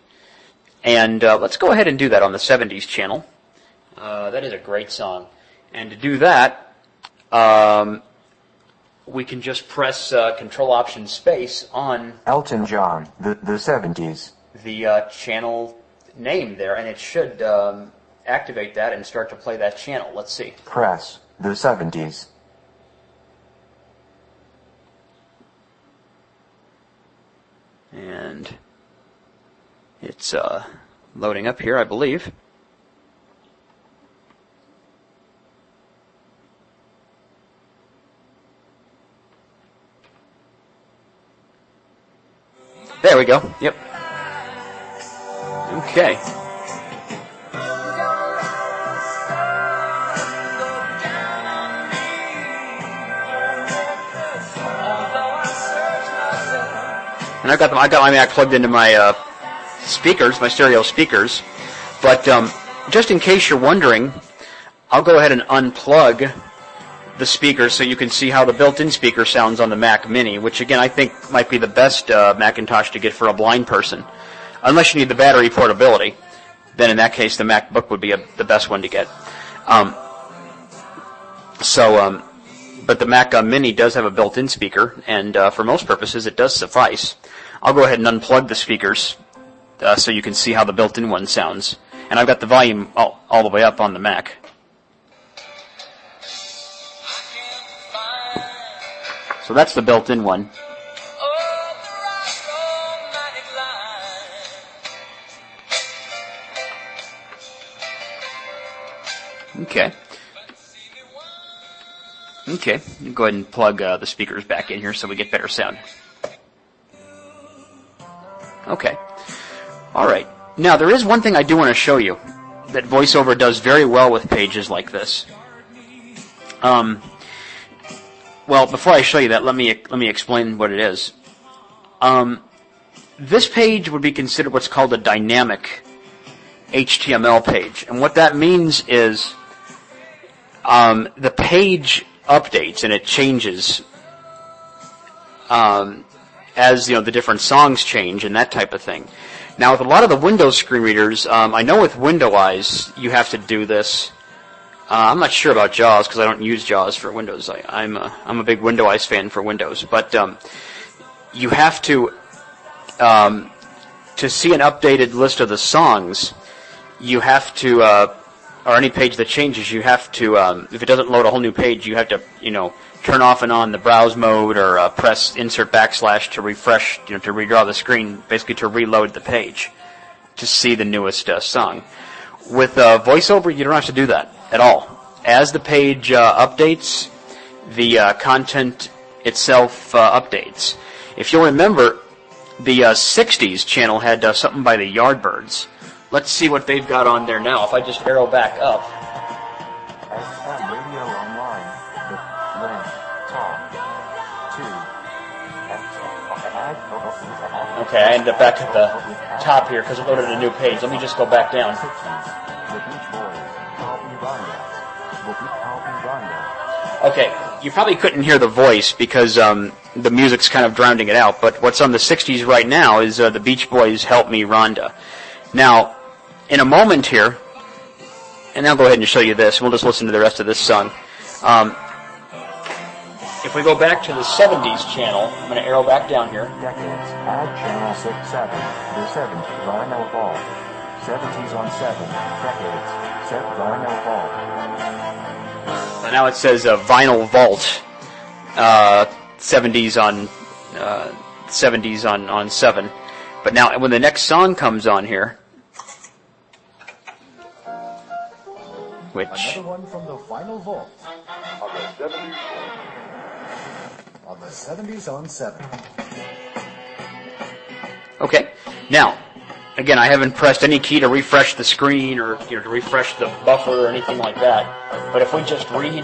And uh, let's go ahead and do that on the seventies channel. Uh, that is a great song. And to do that, um, we can just press uh, Control Option Space on Elton John, the, the seventies. the uh, channel name there, and it should um, activate that and start to play that channel. Let's see. Press the seventies. And it's uh, loading up here, I believe. There we go. Yep. Okay. And I've got them, I got my Mac plugged into my uh, speakers, my stereo speakers. But um, just in case you're wondering, I'll go ahead and unplug the speaker so you can see how the built-in speaker sounds on the Mac Mini, which again I think might be the best uh, Macintosh to get for a blind person. Unless you need the battery portability, then in that case the MacBook would be a, the best one to get. Um, so, um, but the Mac uh, Mini does have a built-in speaker, and uh, for most purposes it does suffice. I'll go ahead and unplug the speakers uh, so you can see how the built-in one sounds. And I've got the volume all, all the way up on the Mac. So that's the built-in one. Okay. Okay, go ahead and plug uh, the speakers back in here so we get better sound. Okay. All right. Now, there is one thing I do want to show you that VoiceOver does very well with pages like this. Um, well, before I show you that, let me let me explain what it is. Um, this page would be considered what's called a dynamic H T M L page, and what that means is um, the page updates and it changes um, as you know the different songs change and that type of thing. Now, with a lot of the Windows screen readers, um, I know with Windows you have to do this. Uh, I'm not sure about JAWS because I don't use JAWS for Windows. I, I'm a, I'm a big Windows fan for Windows, but um, you have to um, to see an updated list of the songs. You have to, uh, or any page that changes, you have to. Um, if it doesn't load a whole new page, you have to, you know, turn off and on the browse mode or uh, press insert backslash to refresh, you know, to redraw the screen, basically to reload the page to see the newest uh, song. With uh, VoiceOver, you don't have to do that at all. As the page uh, updates, the uh, content itself uh, updates. If you'll remember, the uh, sixties channel had uh, something by the Yardbirds. Let's see what they've got on there now. If I just arrow back up. X M Radio Online. The link. Talk. To. Okay, I ended up back at the top here because it loaded a new page. Let me just go back down. Okay, you probably couldn't hear the voice because um, the music's kind of drowning it out, but what's on the sixties right now is uh, the Beach Boys' Help Me Rhonda. Now, in a moment here, and I'll go ahead and show you this, and we'll just listen to the rest of this song. Um, if we go back to the seventies channel, I'm going to arrow back down here. Decades. Add channel six seven. The seventh. Vinyl Vault. seventies on seven. Decades. Set Vinyl Vault. So now it says uh, Vinyl Vault. Uh, seventies on uh, seventies on on seven. But now when the next song comes on here, which another one from the Vinyl Vault on the seventies on the seventies on seven. Okay. Now, again, I haven't pressed any key to refresh the screen or you know, to refresh the buffer or anything like that. But if we just read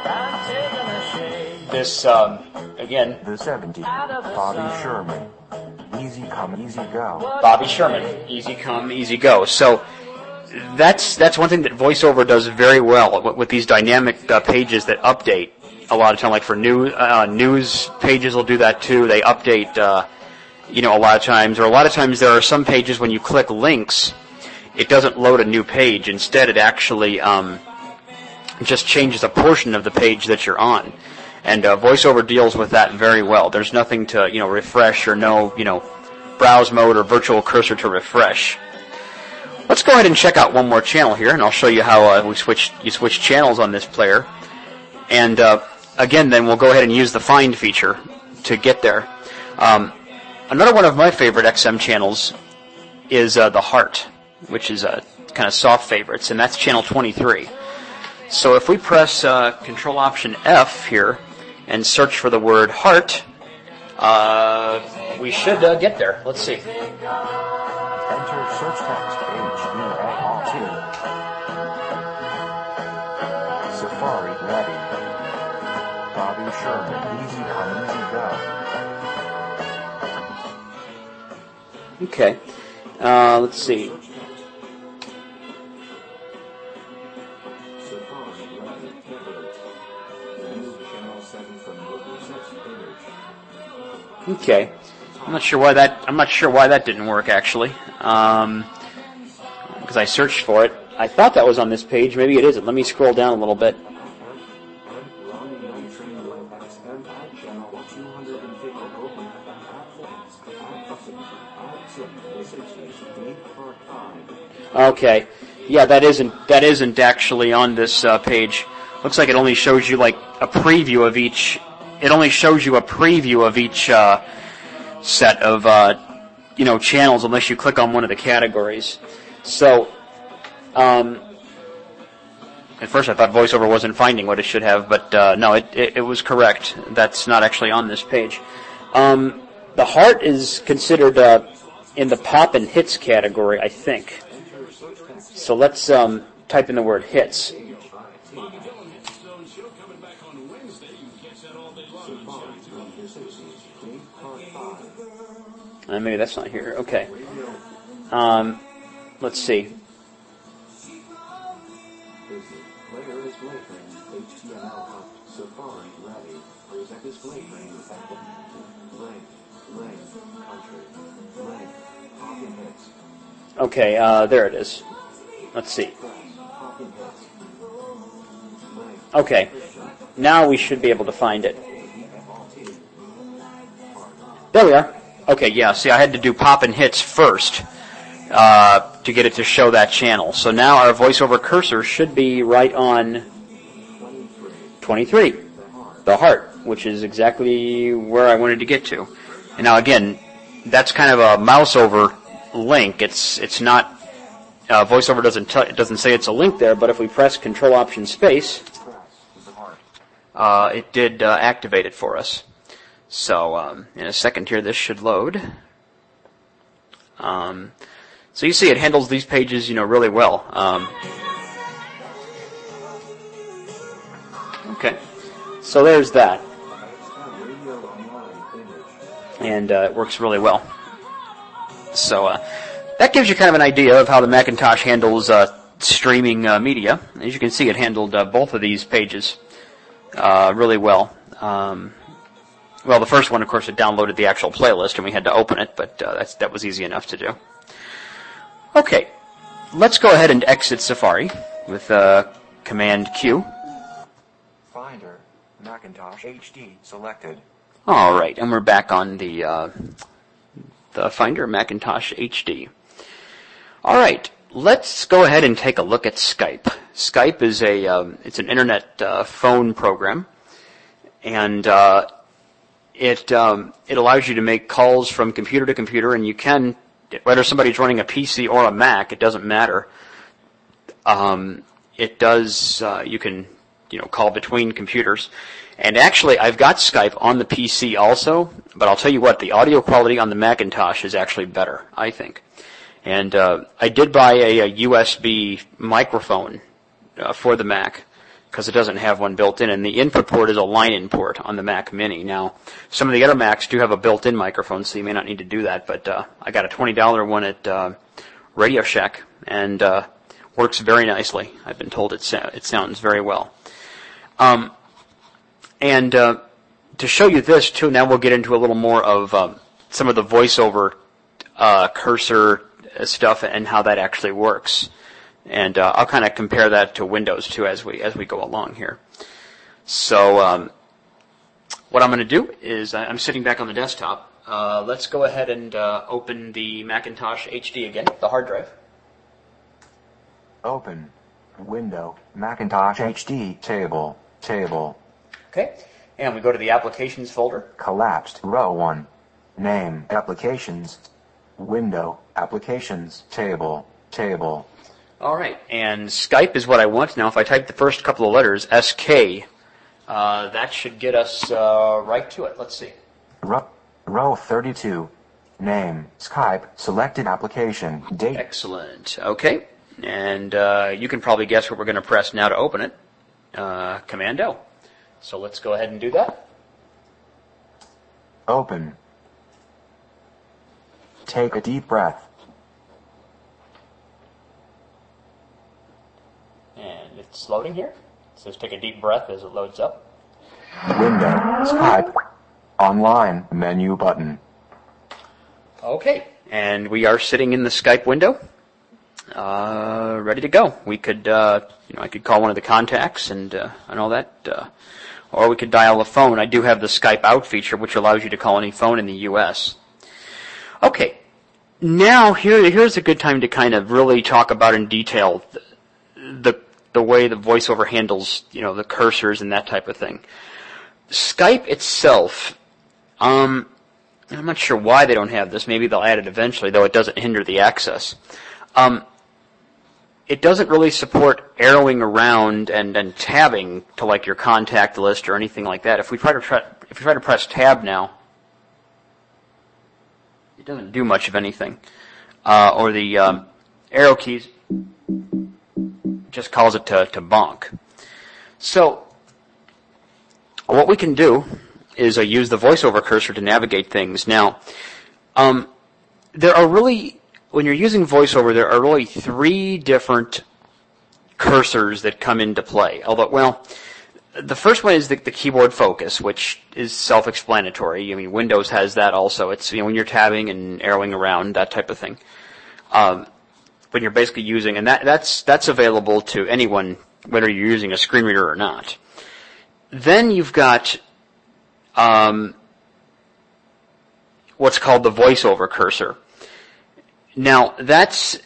uh, this um, again, The seventies. Bobby Sherman. Easy come, easy go. Bobby Sherman, easy come, easy go. So that's that's one thing that VoiceOver does very well with, with these dynamic uh, pages that update a lot of time. Like for new uh, news pages, will do that too. They update. Uh, You know, a lot of times, or a lot of times there are some pages when you click links, it doesn't load a new page. Instead, it actually um, just changes a portion of the page that you're on. And uh, VoiceOver deals with that very well. There's nothing to, you know, refresh or no, you know, browse mode or virtual cursor to refresh. Let's go ahead and check out one more channel here, and I'll show you how uh, we switch, you switch channels on this player. And uh, again, then we'll go ahead and use the find feature to get there. Um, Another one of my favorite X M channels is uh, the Heart, which is a kind of soft favorites, and that's channel twenty-three. So if we press uh, Control Option F here and search for the word Heart, uh, we should uh, get there. Let's see. Enter search text H E A R T. Safari ready. Bobby Sherman. Easy come, easy go. Okay. Uh, let's see. Okay. I'm not sure why that. I'm not sure why that didn't work actually. Um, because I searched for it. I thought that was on this page. Maybe it isn't. Let me scroll down a little bit. Okay. Yeah, that isn't that isn't actually on this uh, page. Looks like it only shows you like a preview of each. It only shows you a preview of each uh, set of uh, you know channels, unless you click on one of the categories. So, um, at first I thought VoiceOver wasn't finding what it should have, but uh, no, it, it it was correct. That's not actually on this page. Um, the heart is considered uh, in the pop and hits category, I think. So let's um, type in the word hits. Uh, maybe that's not here. Okay. Um, let's see. Okay, uh, there it is. Let's see. Okay, now we should be able to find it. There we are. Okay, yeah, see, I had to do pop and hits first uh, to get it to show that channel. So now our VoiceOver cursor should be right on twenty-three, the heart, which is exactly where I wanted to get to. And now again, that's kind of a mouse over link. It's it's not. Uh, VoiceOver doesn't t- it doesn't say it's a link there, but if we press Control Option Space, uh, it did uh, activate it for us. So um, in a second here, this should load. Um, so you see, it handles these pages, you know, really well. Um, okay, so there's that, and uh, it works really well. So. Uh, That gives you kind of an idea of how the Macintosh handles uh, streaming uh, media. As you can see, it handled uh, both of these pages uh, really well. Um, well, the first one, of course, it downloaded the actual playlist, and we had to open it, but uh, that's, that was easy enough to do. Okay, let's go ahead and exit Safari with uh, Command Q. Finder, Macintosh H D selected. All right, and we're back on the uh, the Finder Macintosh H D. All right, let's go ahead and take a look at Skype. Skype is a um, it's an internet uh, phone program, and uh, it um, it allows you to make calls from computer to computer, and you can, whether somebody's running a P C or a Mac, it doesn't matter. Um, it does uh, you can you know call between computers, and actually I've got Skype on the P C also, but I'll tell you what, the audio quality on the Macintosh is actually better, I think. And uh, I did buy a, a U S B microphone uh, for the Mac because it doesn't have one built in, and the input port is a line-in port on the Mac Mini. Now, some of the other Macs do have a built-in microphone, so you may not need to do that, but uh, I got a twenty dollars one at uh, Radio Shack, and uh, works very nicely. I've been told it, sa- it sounds very well. Um, and uh, to show you this, too, now we'll get into a little more of um, some of the VoiceOver uh, cursor stuff and how that actually works, and uh, I'll kind of compare that to Windows too as we as we go along here. So um, what I'm going to do is I'm sitting back on the desktop. Uh, let's go ahead and uh, open the Macintosh H D again, the hard drive. Open. Window. Macintosh H D. Table. Table. Okay, and we go to the Applications folder. Collapsed. Row one. Name. Applications. Window. Applications. Table. Table. All right, and Skype is what I want. Now, if I type the first couple of letters, S K, uh, that should get us uh, right to it. Let's see. Row, row thirty-two. Name. Skype. Selected application. Date. Excellent. Okay, and uh, you can probably guess what we're going to press now to open it. Uh, Command O. So let's go ahead and do that. Open. Take a deep breath. And it's loading here. It says take a deep breath as it loads up. Window, Skype, online, menu button. Okay, and we are sitting in the Skype window, uh, ready to go. We could, uh, you know, I could call one of the contacts and uh, and all that, uh, or we could dial a phone. I do have the Skype Out feature, which allows you to call any phone in the U S. Okay, now here here's a good time to kind of really talk about in detail the the, the way the VoiceOver handles, you know, the cursors and that type of thing. Skype itself, um. I'm not sure why they don't have this. Maybe they'll add it eventually, though it doesn't hinder the access. Um, it doesn't really support arrowing around and, and tabbing to like your contact list or anything like that. If we try to try, if we try to press tab now, it doesn't do much of anything. Uh, or the um, arrow keys just calls it to, to bonk. So what we can do is uh, use the VoiceOver cursor to navigate things. Now, um, there are really, when you're using VoiceOver, there are really three different cursors that come into play. Although, well, the first one is the, the keyboard focus, which is self-explanatory. I mean, Windows has that also. It's, you know, when you're tabbing and arrowing around, that type of thing. Um, when you're basically using, and that, that's, that's available to anyone, whether you're using a screen reader or not. Then you've got Um, what's called the VoiceOver cursor. Now, that's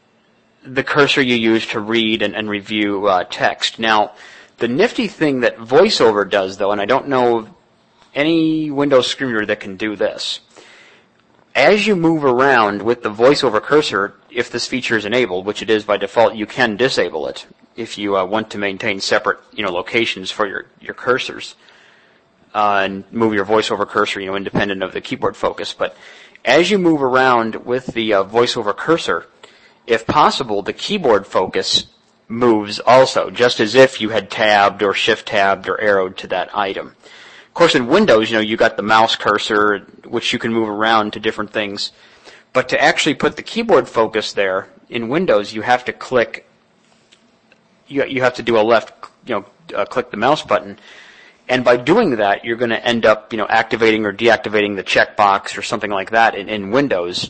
the cursor you use to read and, and review uh, text. Now, the nifty thing that VoiceOver does, though, and I don't know any Windows screen reader that can do this, as you move around with the VoiceOver cursor, if this feature is enabled, which it is by default, you can disable it if you uh, want to maintain separate, you know, locations for your, your cursors. Uh, and move your VoiceOver cursor, you know, independent of the keyboard focus. But as you move around with the uh, VoiceOver cursor, if possible, the keyboard focus moves also, just as if you had tabbed or shift-tabbed or arrowed to that item. Of course, in Windows, you know, you got the mouse cursor, which you can move around to different things. But to actually put the keyboard focus there, in Windows, you have to click, you, you have to do a left, you know, uh, click the mouse button. And by doing that, you're going to end up, you know, activating or deactivating the checkbox or something like that in, in Windows,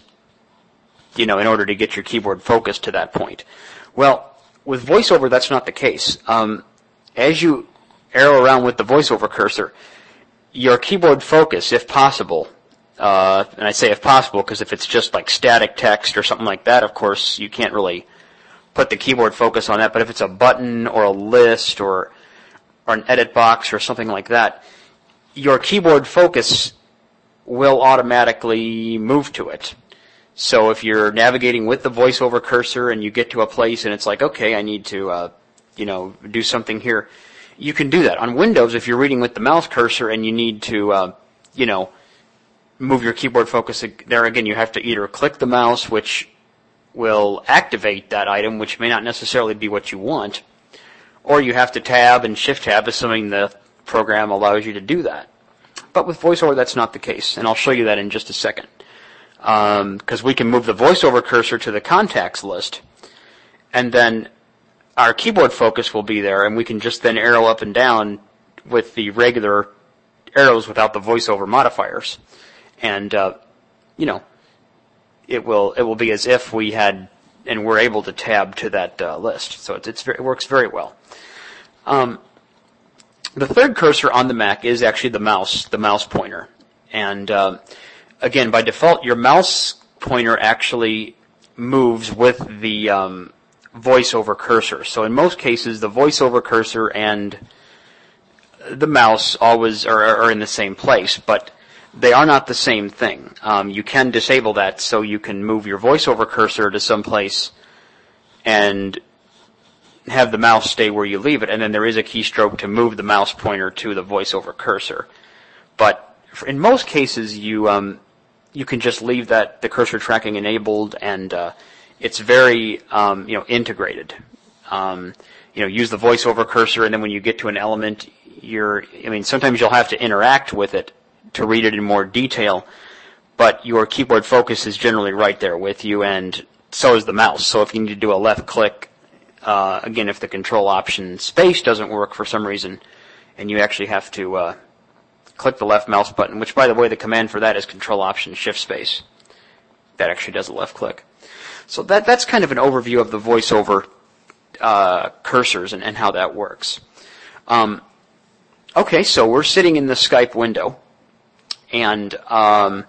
you know, in order to get your keyboard focused to that point. Well, with VoiceOver, that's not the case. Um, as you arrow around with the VoiceOver cursor, your keyboard focus, if possible, uh, and I say if possible because if it's just like static text or something like that, of course, you can't really put the keyboard focus on that. But if it's a button or a list or or an edit box or something like that, your keyboard focus will automatically move to it. So if you're navigating with the VoiceOver cursor and you get to a place and it's like, okay, I need to, uh, you know, do something here, you can do that. On Windows, if you're reading with the mouse cursor and you need to, uh, you know, move your keyboard focus there again, you have to either click the mouse, which will activate that item, which may not necessarily be what you want, or you have to tab and shift tab, assuming the program allows you to do that. But with VoiceOver, that's not the case, and I'll show you that in just a second. Because um, we can move the VoiceOver cursor to the contacts list, and then our keyboard focus will be there, and we can just then arrow up and down with the regular arrows without the VoiceOver modifiers. And, uh, you know, it will it will be as if we had and we're able to tab to that uh, list. So it's, it's very, it works very well. Um, the third cursor on the Mac is actually the mouse, the mouse pointer. And uh, again, by default, your mouse pointer actually moves with the um, VoiceOver cursor. So in most cases, the VoiceOver cursor and the mouse always are, are in the same place, but they are not the same thing. Um, you can disable that so you can move your VoiceOver cursor to some place and have the mouse stay where you leave it, and then there is a keystroke to move the mouse pointer to the VoiceOver cursor. But in most cases, you um, you can just leave that the cursor tracking enabled, and uh, it's very um, you know integrated. Um, you know, use the VoiceOver cursor, and then when you get to an element, you're I mean, sometimes you'll have to interact with it to read it in more detail. but your keyboard focus is generally right there with you, and so is the mouse. So if you need to do a left click, uh, again, if the control option space doesn't work for some reason, and you actually have to uh, click the left mouse button, which, by the way, the command for that is control option shift space. That actually does a left click. So that that's kind of an overview of the voiceover uh, cursors and, and how that works. Um, okay, so we're sitting in the Skype window, and um,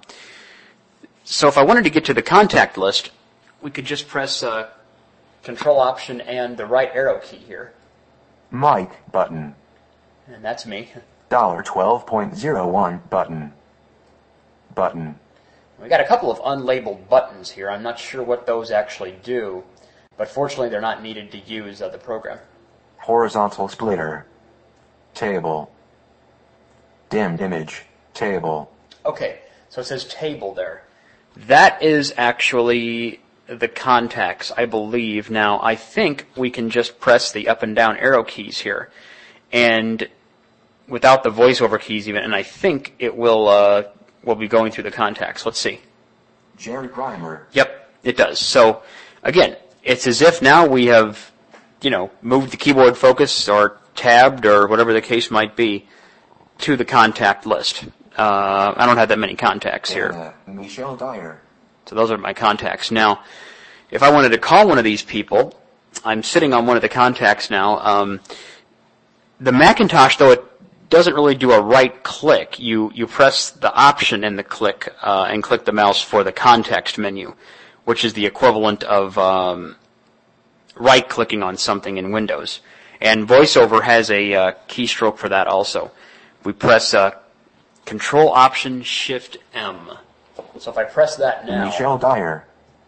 so if I wanted to get to the contact list, we could just press uh, control option and the right arrow key here. Mic button. And that's me. Dollar twelve point zero one button. Button. We got a couple of unlabeled buttons here. I'm not sure what those actually do, but fortunately they're not needed to use uh, the program. Horizontal splitter. Table. Dimmed image. Table. Okay, so it says table there. That is actually the contacts, I believe. Now, I think we can just press the up and down arrow keys here, and without the voiceover keys even, and I think it will uh, will be going through the contacts. Let's see. Jerry Grimer. Yep, it does. So, again, it's as if now we have, you know, moved the keyboard focus or tabbed or whatever the case might be to the contact list. Uh, I don't have that many contacts here. Uh, Michelle Dyer. So those are my contacts. Now, if I wanted to call one of these people, I'm sitting on one of the contacts now. Um, the Macintosh, though, it doesn't really do a right click. You you press the option and the click uh, and click the mouse for the context menu, which is the equivalent of um, right clicking on something in Windows. And VoiceOver has a uh, keystroke for that also. We press uh, Control Option Shift M. So if I press that now, Michelle Dyer.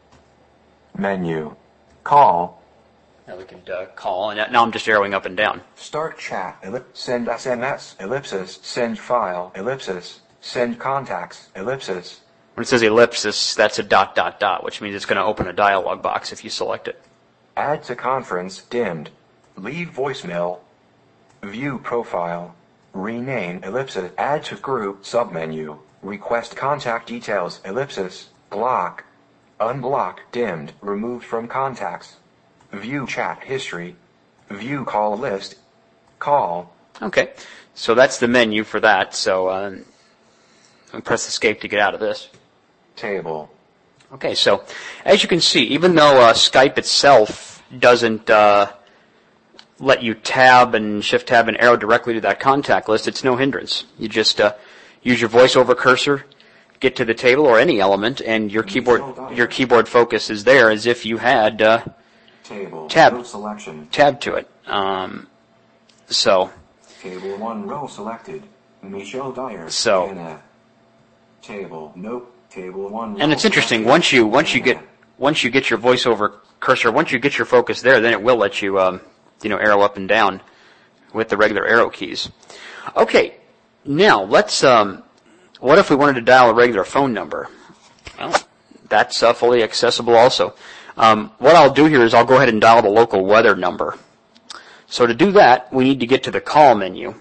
Menu. Call. now we could uh, call, and now I'm just arrowing up and down. Start chat. Ellip- send S M S. Ellipsis. Send file. Ellipsis. Send contacts. Ellipsis. When it says ellipsis, that's a dot, dot, dot, which means it's going to open a dialog box if you select it. Add to conference. Dimmed. Leave voicemail. View profile. Rename. Ellipsis. Add to group. Submenu. Request contact details. Ellipsis. Block. Unblock. Dimmed. Removed from contacts. View chat history. View call list. Call. Okay, so that's the menu for that. So uh, I'll press escape to get out of this. Table. Okay, so as you can see, even though uh, Skype itself doesn't uh, let you tab and shift tab and arrow directly to that contact list, it's no hindrance. You just uh, use your voiceover cursor, get to the table or any element, and your keyboard your keyboard focus is there as if you had uh, Table. tab Row selection. tab to it. Um, so Table one row selected. Michelle Dyer. So- Anna. Table. Nope. Table one. and row it's interesting, selected. once you once you get Anna. once you get your voiceover cursor, once you get your focus there, then it will let you um, you know arrow up and down with the regular arrow keys. Okay, now let's. Um, what if we wanted to dial a regular phone number? Well, that's uh, fully accessible also. Um, what I'll do here is I'll go ahead and dial the local weather number. So to do that, we need to get to the call menu,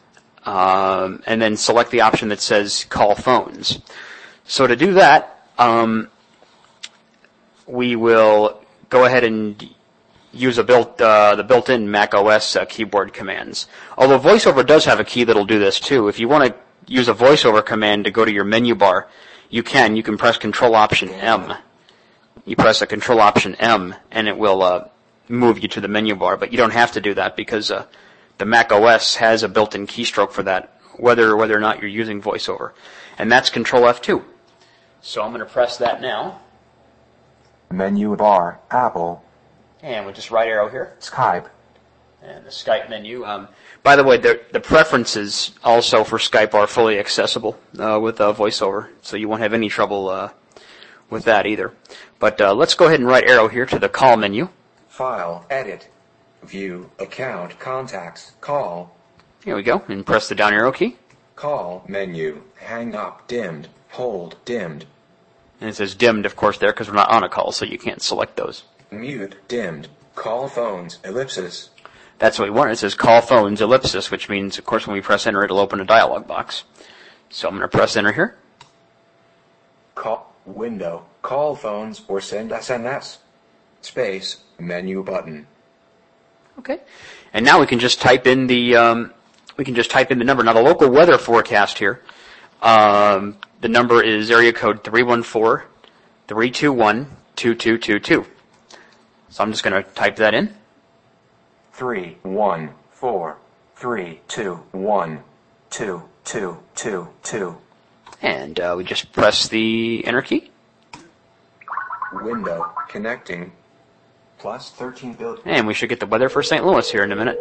um, and then select the option that says call phones. So to do that, um, we will go ahead and use a built uh, the built-in Mac O S uh, keyboard commands. Although VoiceOver does have a key that'll do this too. If you want to use a VoiceOver command to go to your menu bar, you can. You can press Control Option M. You press a Control Option M, and it will uh, move you to the menu bar. But you don't have to do that because uh, the Mac O S has a built-in keystroke for that, whether whether or not you're using VoiceOver, and that's Control F two. So I'm going to press that now, Menu bar. Apple. and with just right arrow here, Skype. and the Skype menu. Um, by the way, the, the preferences also for Skype are fully accessible uh, with uh, VoiceOver, so you won't have any trouble uh, with that either. But uh, let's go ahead and right arrow here to the call menu. File. Edit. View. Account. Contacts. Call. Here we go, and press the down arrow key. Call. Menu. Hang up. Dimmed. Hold. Dimmed. And it says dimmed, of course, there because we're not on a call, so you can't select those. Mute. Dimmed. Call phones. Ellipsis. That's what we want. It says call phones ellipsis, which means, of course, when we press enter, it'll open a dialog box. So I'm going to press enter here. call, window, call phones or send S M S. Space, menu button. Okay. And now we can just type in the um, we can just type in the number. Now the local weather forecast here, um, the number is area code three one four, three two one, two two two two. So I'm just going to type that in. Three one four three two one two two two two. And uh, we just press the enter key. Window connecting. Plus thirteen billion. And we should get the weather for Saint Louis here in a minute.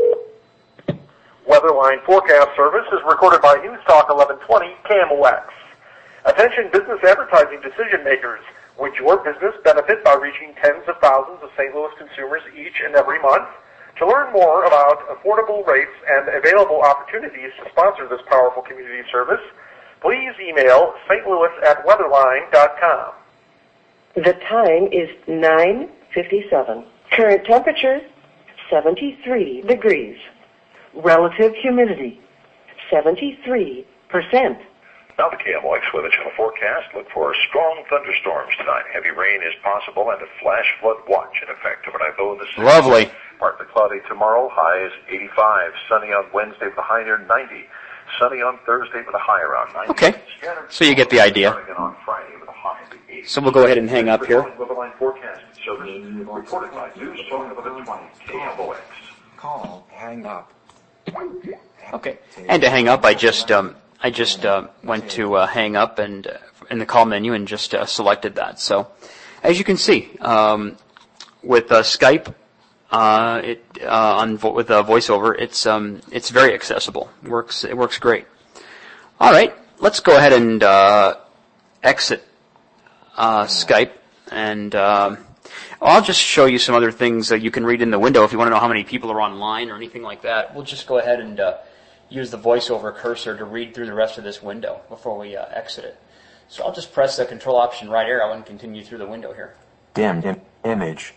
Weatherline forecast service is recorded by News Talk eleven twenty K M O X. Attention business advertising decision makers. Would your business benefit by reaching tens of thousands of Saint Louis consumers each and every month? To learn more about affordable rates and available opportunities to sponsor this powerful community service, please email stlouis at weatherline dot com. The time is nine fifty-seven. Current temperature, seventy-three degrees. Relative humidity, seventy-three percent. Now the K M O X Weather Channel forecast. Look for strong thunderstorms tonight. Heavy rain is possible and a flash flood watch in effect overnight low in the city. Lovely. Partly cloudy tomorrow. High is eighty-five. Sunny on Wednesday with a high near ninety. Sunny on Thursday with a high around ninety. Okay. So you get the idea. On Friday with a high of eighty. So we'll go ahead and hang up here. Weatherline forecast service reported by News Talk eleven twenty K M O X. Call, hang up. Okay. And to hang up, I just um, I just uh, went to uh, hang up and uh, in the call menu and just uh, selected that. So as you can see, um, with uh, Skype, uh, it uh, on vo- with uh, VoiceOver, it's um, it's very accessible. It works it works great. All right, let's go ahead and uh, exit uh, Skype, and um, I'll just show you some other things that you can read in the window if you want to know how many people are online or anything like that. We'll just go ahead and uh, use the VoiceOver cursor to read through the rest of this window before we uh, exit it. So I'll just press the Control Option right arrow and continue through the window here. Dimmed im- image.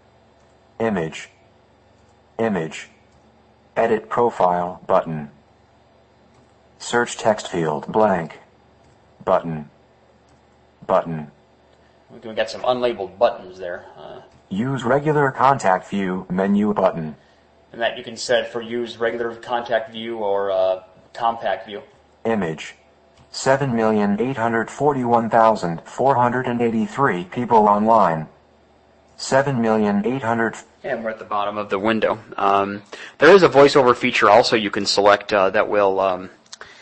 Image. Image. Edit profile button. Search text field blank. Button. Button. We got some unlabeled buttons there. Uh, Use regular contact view menu button. and that you can set for use regular contact view or uh, compact view. Image. seven million eight hundred forty-one thousand four hundred eighty-three people online. seven million eight hundred... And we're at the bottom of the window. Um, there is a voiceover feature also you can select uh, that will um,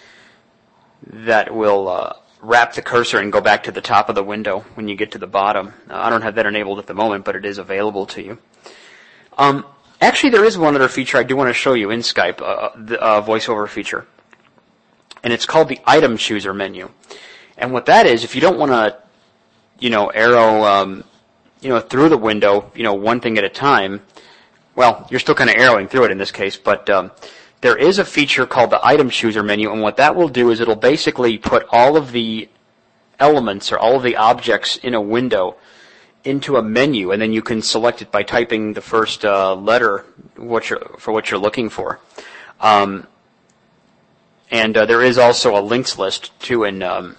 that will uh, wrap the cursor and go back to the top of the window when you get to the bottom. Uh, I don't have that enabled at the moment, but it is available to you. Um, actually, there is one other feature I do want to show you in Skype, uh, the uh, voiceover feature. And it's called the item chooser menu. And what that is, if you don't want to, you know, arrow, um, you know, through the window, you know, one thing at a time, well, you're still kind of arrowing through it in this case, but um, there is a feature called the item chooser menu, and what that will do is it'll basically put all of the elements or all of the objects in a window into a menu, and then you can select it by typing the first uh, letter what you're, for what you're looking for. Um, and uh, there is also a links list, too, in um,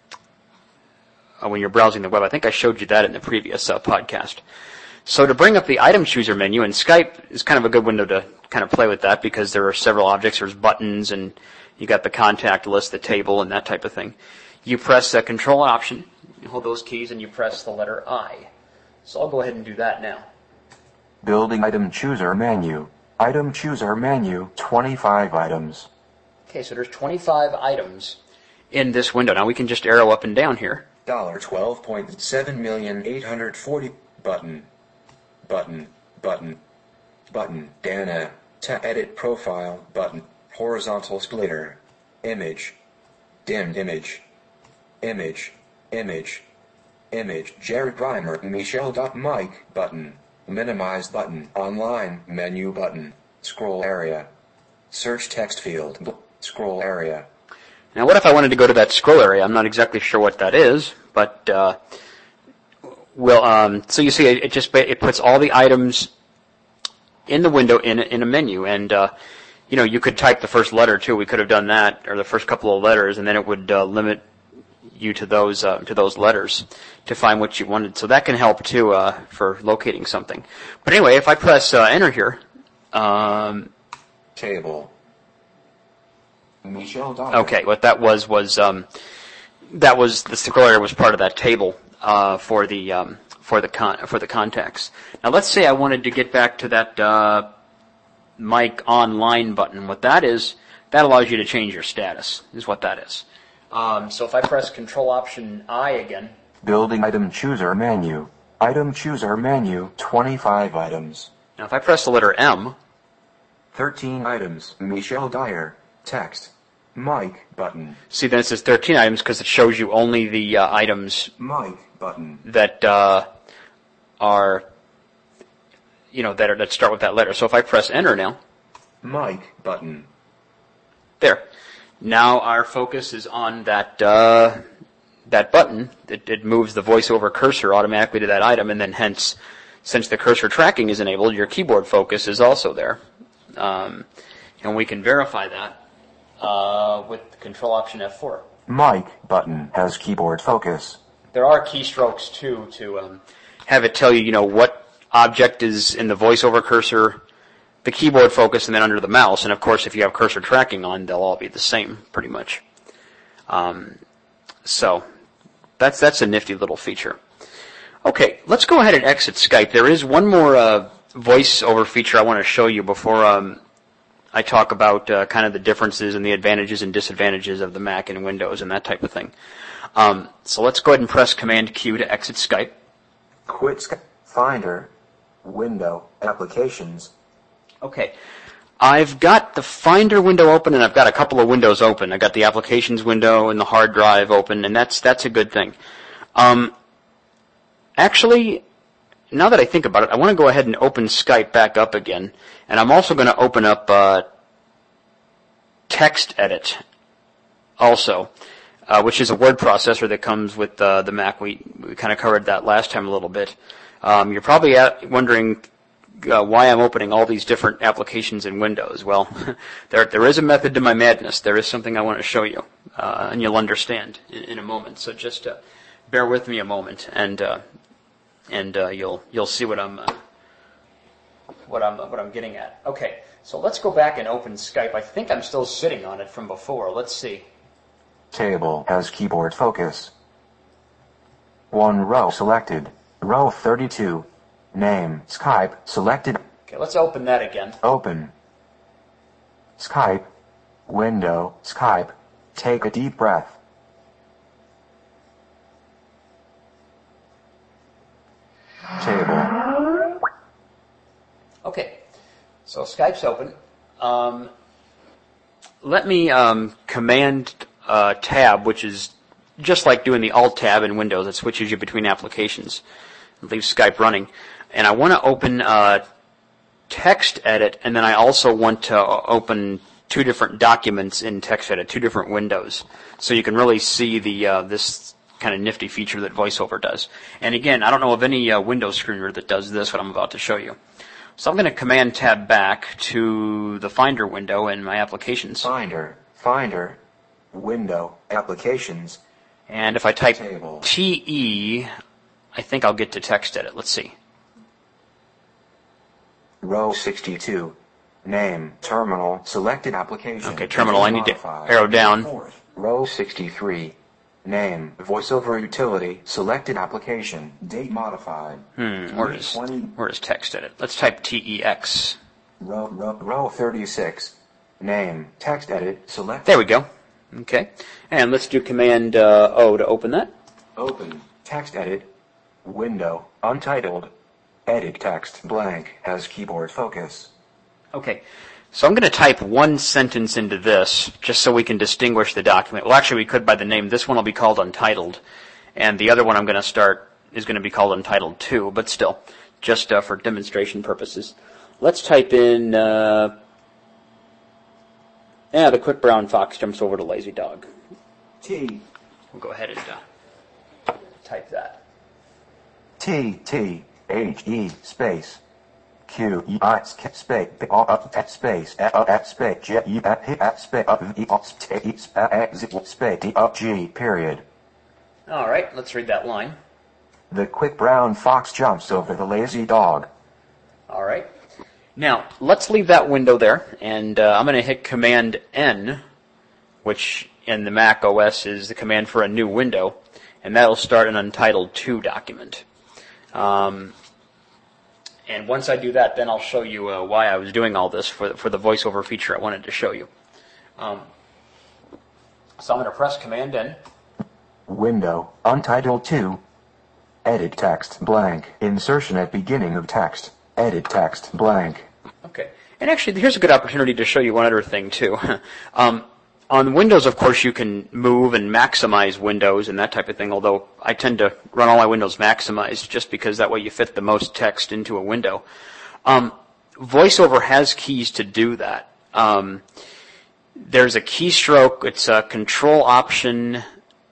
uh, when you're browsing the web. I think I showed you that in the previous uh, podcast. So to bring up the item chooser menu, and Skype is kind of a good window to kind of play with that because there are several objects. There's buttons, and you got the contact list, the table, and that type of thing. You press the Control Option, you hold those keys, and you press the letter I. So I'll go ahead and do that now. Building item chooser menu. Item chooser menu, twenty-five items. Okay, so there's twenty-five items in this window. Now we can just arrow up and down here. twelve point seven million eight hundred forty button. Button. Button. Button. Dana. To edit profile button. Horizontal splitter. Image. Dimmed image. Image. Image. Image. Jared Reimer. Michelle.Mike button. Minimize button. Online menu button. Scroll area. Search text field. Scroll area. Now what if I wanted to go to that scroll area? I'm not exactly sure what that is, but uh, well, um, so you see it, it just it puts all the items in the window in in a menu, and uh, you know you could type the first letter too. We could have done that, or the first couple of letters, and then it would uh, limit you to those uh, to those letters to find what you wanted. So that can help too uh, for locating something. But anyway, if I press uh, enter here, um, Table. Michelle Dyer. okay, what that was was um, that was the scroll area was part of that table uh, for the um, for the con- for the contacts. Now let's say I wanted to get back to that uh, mic online button. What that is, that allows you to change your status. Is what that is. Um, so if I press Control Option I again. Building item chooser menu. Item chooser menu. twenty-five items. Now if I press the letter M. thirteen items. Michelle Dyer. Text. Mic button. See, then it says thirteen items because it shows you only the uh, items Mic button. that uh, are, you know, that are that start with that letter. So if I press enter now. Mic button. There. Now our focus is on that uh, that button. It, it moves the voiceover cursor automatically to that item, and then hence, since the cursor tracking is enabled, your keyboard focus is also there. Um, and we can verify that uh, with Control Option F four. Mic button has keyboard focus. There are keystrokes too to um, have it tell you, you know, what object is in the voiceover cursor, the keyboard focus, and then under the mouse. And of course, if you have cursor tracking on, they'll all be the same, pretty much. Um, so that's that's a nifty little feature. Okay, let's go ahead and exit Skype. There is one more uh, voiceover feature I want to show you before um, I talk about uh, kind of the differences and the advantages and disadvantages of the Mac and Windows and that type of thing. Um, so let's go ahead and press Command Q to exit Skype. Quit Skype. Finder. Window. Applications. Okay. I've got the Finder window open, and I've got a couple of windows open. I've got the Applications window and the hard drive open, and that's that's a good thing. Um, actually, now that I think about it, I want to go ahead and open Skype back up again, and I'm also going to open up uh, TextEdit also, uh, which is a word processor that comes with uh, the Mac. We, we kind of covered that last time a little bit. Um, you're probably at, wondering uh, why I'm opening all these different applications in Windows. Well, there there is a method to my madness. There is something I want to show you, uh, and you'll understand in, in a moment. So just uh, bear with me a moment, and uh, and uh, you'll you'll see what I'm uh, what I'm what I'm getting at. Okay, so let's go back and open Skype. I think I'm still sitting on it from before. Let's see. Table has keyboard focus. One row selected. Row thirty-two. Name, Skype, selected. Okay, let's open that again. Open. Skype. Window, Skype. Take a deep breath. Table. Okay, so Skype's open. Um, let me um, Command uh, Tab, which is just like doing the Alt Tab in Windows. It switches you between applications. It leaves Skype running. And I want to open uh, TextEdit, and then I also want to open two different documents in TextEdit, two different windows, so you can really see the uh, this kind of nifty feature that VoiceOver does. And again, I don't know of any uh, Windows screenreader that does this, what I'm about to show you. So I'm going to Command Tab back to the Finder window in my applications. Finder, Finder, Window, Applications. And if I type Table. T E, I think I'll get to TextEdit. Let's see. Row sixty-two. Name, Terminal, selected application. Okay, Terminal, I need to Modified. arrow down. Fourth. Row sixty-three. Name, VoiceOver Utility, selected application. Date modified. Hmm, where is, twenty. where is TextEdit? Let's type T E X. Row, row, row thirty-six. Name, TextEdit, select. There we go. Okay. And let's do Command uh, O to open that. Open, TextEdit, Window, Untitled, Edit text, blank, has keyboard focus. Okay. So I'm going to type one sentence into this, just so we can distinguish the document. Well, actually, we could by the name. This one will be called Untitled, and the other one I'm going to start is going to be called Untitled two, but still, just uh, for demonstration purposes. Let's type in, uh, yeah, the quick brown fox jumps over to lazy dog. T. We'll go ahead and uh, type that. T, T, H, E, space. Q, E, I, space, B, O, F, space, F, F, space, J, E, F, F, space, F, E, O, space, X, Z, space, D, O, G, period. All right, let's read that line. The quick brown fox jumps over the lazy dog. All right. Now, let's leave that window there, and uh, I'm going to hit Command N, which in the Mac O S is the command for a new window, and that'll start an Untitled two document. Um, and once I do that, then I'll show you uh, why I was doing all this for, for the voiceover feature I wanted to show you. Um, so I'm going to press Command N. Window, Untitled two. Edit text blank. Insertion at beginning of text. Edit text blank. Okay. And actually, here's a good opportunity to show you one other thing, too. um, on Windows, of course, you can move and maximize windows and that type of thing, although I tend to run all my windows maximized just because that way you fit the most text into a window. Um, VoiceOver has keys to do that. Um, there's a keystroke. It's a Control Option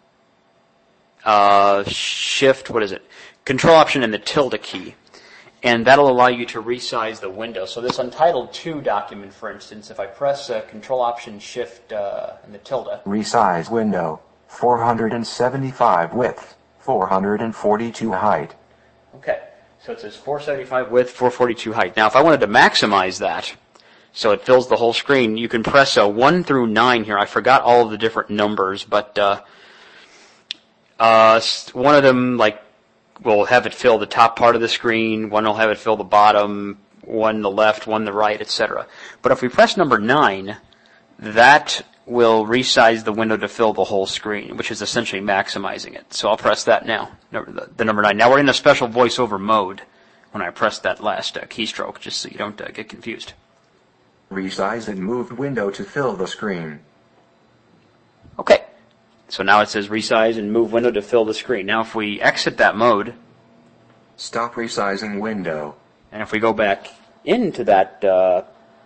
uh, Shift. What is it? Control Option and the tilde key. And that'll allow you to resize the window. So this Untitled two document, for instance, if I press uh, Control Option Shift uh, and the tilde. Resize window, four hundred seventy-five width, four hundred forty-two height. Okay, so it says four seventy-five width, four forty-two height. Now, if I wanted to maximize that, so it fills the whole screen, you can press uh, one through nine here. I forgot all of the different numbers, but uh, uh, one of them, like, will have it fill the top part of the screen, one will have it fill the bottom, one the left, one the right, et cetera. But if we press number nine, that will resize the window to fill the whole screen, which is essentially maximizing it. So I'll press that now, the, the number nine. Now we're in a special voiceover mode when I press that last uh, keystroke, just so you don't uh, get confused. Resize and move window to fill the screen. Okay. So now it says resize and move window to fill the screen. Now if we exit that mode. Stop resizing window. And if we go back into that uh,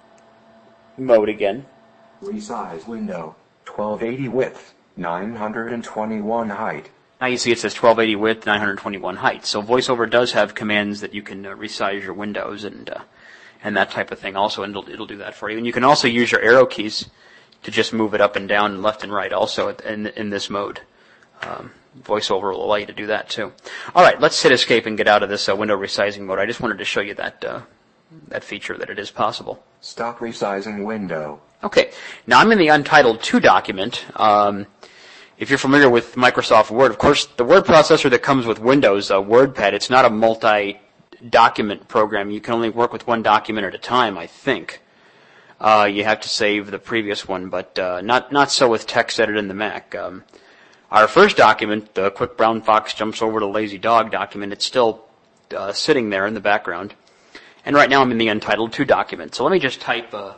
mode again. Resize window, twelve eighty width, nine hundred twenty-one height. Now you see it says twelve eighty width, nine hundred twenty-one height. So VoiceOver does have commands that you can uh, resize your windows and uh, and that type of thing also, and it'll, it'll do that for you. And you can also use your arrow keys to just move it up and down and left and right also in, in this mode. Um, VoiceOver will allow you to do that too. All right, let's hit escape and get out of this uh, window resizing mode. I just wanted to show you that uh, that feature, that it is possible. Stop resizing window. Okay, now I'm in the Untitled two document. Um, if you're familiar with Microsoft Word, of course, the word processor that comes with Windows, uh, WordPad, it's not a multi-document program. You can only work with one document at a time, I think. Uh, you have to save the previous one, but uh, not not so with TextEdit in the Mac. Um, our first document, the Quick Brown Fox Jumps Over the Lazy Dog document, it's still uh, sitting there in the background. And right now I'm in the Untitled two document. So let me just type uh,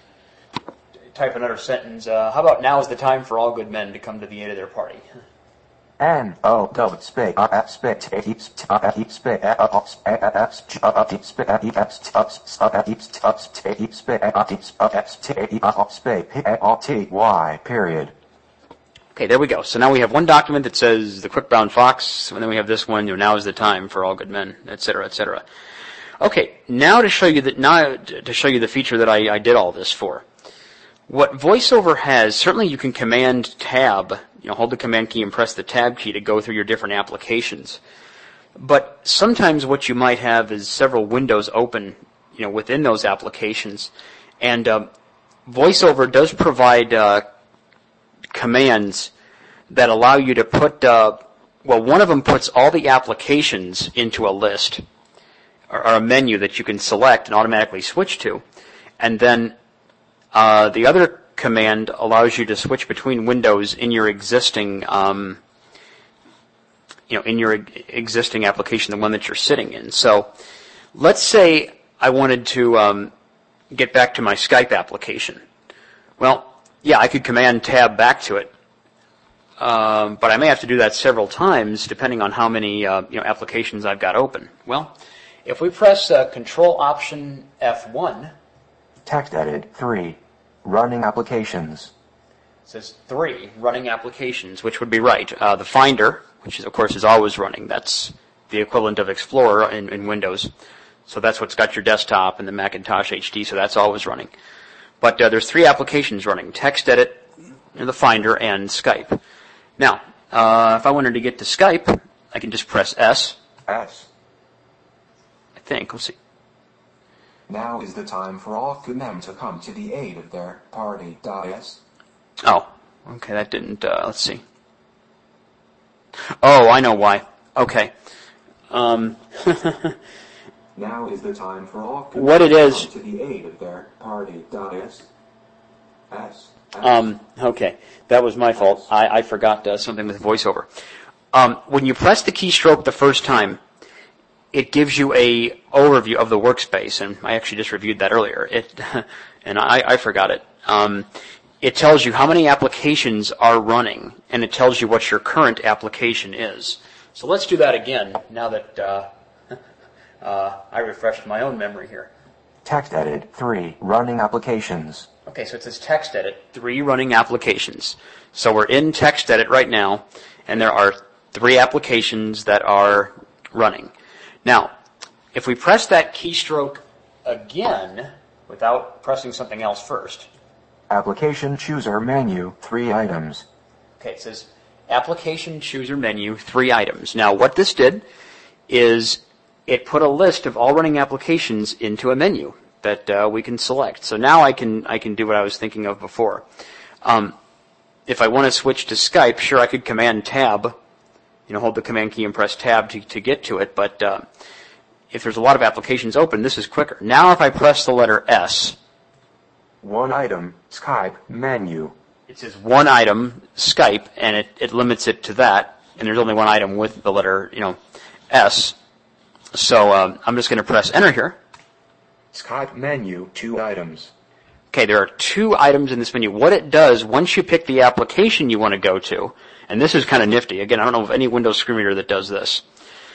type another sentence. Uh, how about now is the time for all good men to come to the aid of their party? N O double space up space heaps up heaps space up space up heaps space up heaps up heaps up space heaps space up heaps up space up space T Y period. Okay, there we go. So now we have one document that says the Quick Brown Fox, and then we have this one. You know, now is the time for all good men, et cetera, et cetera. Okay, now to show you that now to show you the feature that I, I did all this for. What VoiceOver has, certainly you can Command Tab, you know, hold the Command key and press the Tab key to go through your different applications. But sometimes what you might have is several windows open, you know, within those applications, and uh, VoiceOver does provide uh, commands that allow you to put, uh, well, one of them puts all the applications into a list, or, or a menu that you can select and automatically switch to, and then Uh, the other command allows you to switch between windows in your existing, um, you know, in your existing application, the one that you're sitting in. So, let's say I wanted to um, get back to my Skype application. Well, yeah, I could Command Tab back to it, um, but I may have to do that several times depending on how many uh, you know applications I've got open. Well, if we press uh, Control Option F one. TextEdit three. Running applications. It says three, running applications, which would be right. Uh, the Finder, which is, of course is always running. That's the equivalent of Explorer in, in Windows. So that's what's got your desktop and the Macintosh H D, so that's always running. But uh, there's three applications running, TextEdit, the Finder, and Skype. Now, uh, if I wanted to get to Skype, I can just press S. S. I think. We'll see. Now is the time for all of them to come to the aid of their party. S. Oh, okay, that didn't, uh, let's see. Oh, I know why. Okay. Um, now is the time for all of what it to is, come to the aid of their party. S. S. Um, okay, that was my fault. I, I forgot uh, something with VoiceOver. Um, when you press the keystroke the first time, it gives you a overview of the workspace, and I actually just reviewed that earlier. It, and I, I forgot it. Um, it tells you how many applications are running, and it tells you what your current application is. So let's do that again. Now that uh, uh, I refreshed my own memory here. Text edit three running applications. Okay, so it says text edit, three running applications. So we're in text edit right now, and there are three applications that are running. Now, if we press that keystroke again, without pressing something else first. Application chooser menu, three items. Okay, it says application chooser menu, three items. Now, what this did is it put a list of all running applications into a menu that uh, we can select. So now I can I can do what I was thinking of before. Um, if I want to switch to Skype, sure, I could Command Tab, you know, hold the Command key and press Tab to, to get to it. But uh, if there's a lot of applications open, this is quicker. Now, if I press the letter S, one item Skype menu. It says one item Skype, and it, it limits it to that. And there's only one item with the letter, you know, S. So um, I'm just going to press Enter here. Skype menu, two items. Okay, there are two items in this menu. What it does, once you pick the application you want to go to, and this is kind of nifty. Again, I don't know of any Windows screen reader that does this.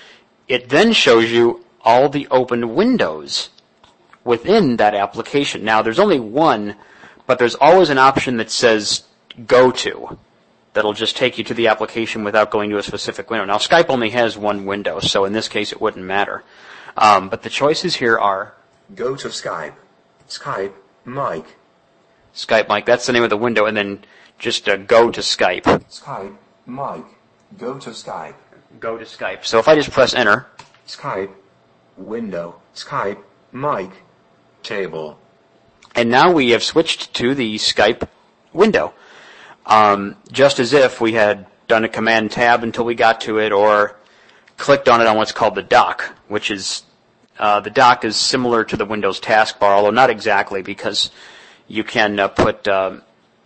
It then shows you all the open windows within that application. Now, there's only one, but there's always an option that says Go To. That'll just take you to the application without going to a specific window. Now, Skype only has one window, so in this case it wouldn't matter. Um, but the choices here are Go to Skype. Skype, mic. Skype mic, that's the name of the window, and then just uh, go to Skype. Skype, mic. Go to Skype. Go to Skype. So if I just press Enter. Skype, window. Skype, mic. Table. And now we have switched to the Skype window. Um, just as if we had done a Command Tab until we got to it, or clicked on it on what's called the dock, which is, uh, the dock is similar to the Windows taskbar, although not exactly, because you can uh, put, um,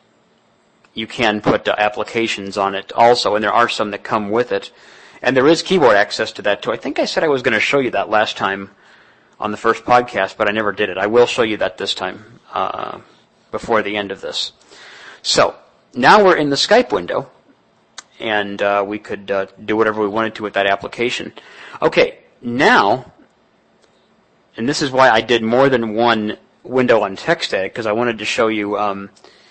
you can put uh, applications on it also, and there are some that come with it. And there is keyboard access to that too. I think I said I was going to show you that last time on the first podcast, but I never did it. I will show you that this time, uh, before the end of this. So, now we're in the Skype window, and uh, we could uh, do whatever we wanted to with that application. Okay, now, and this is why I did more than one window on TextEdit, because I wanted to show you um,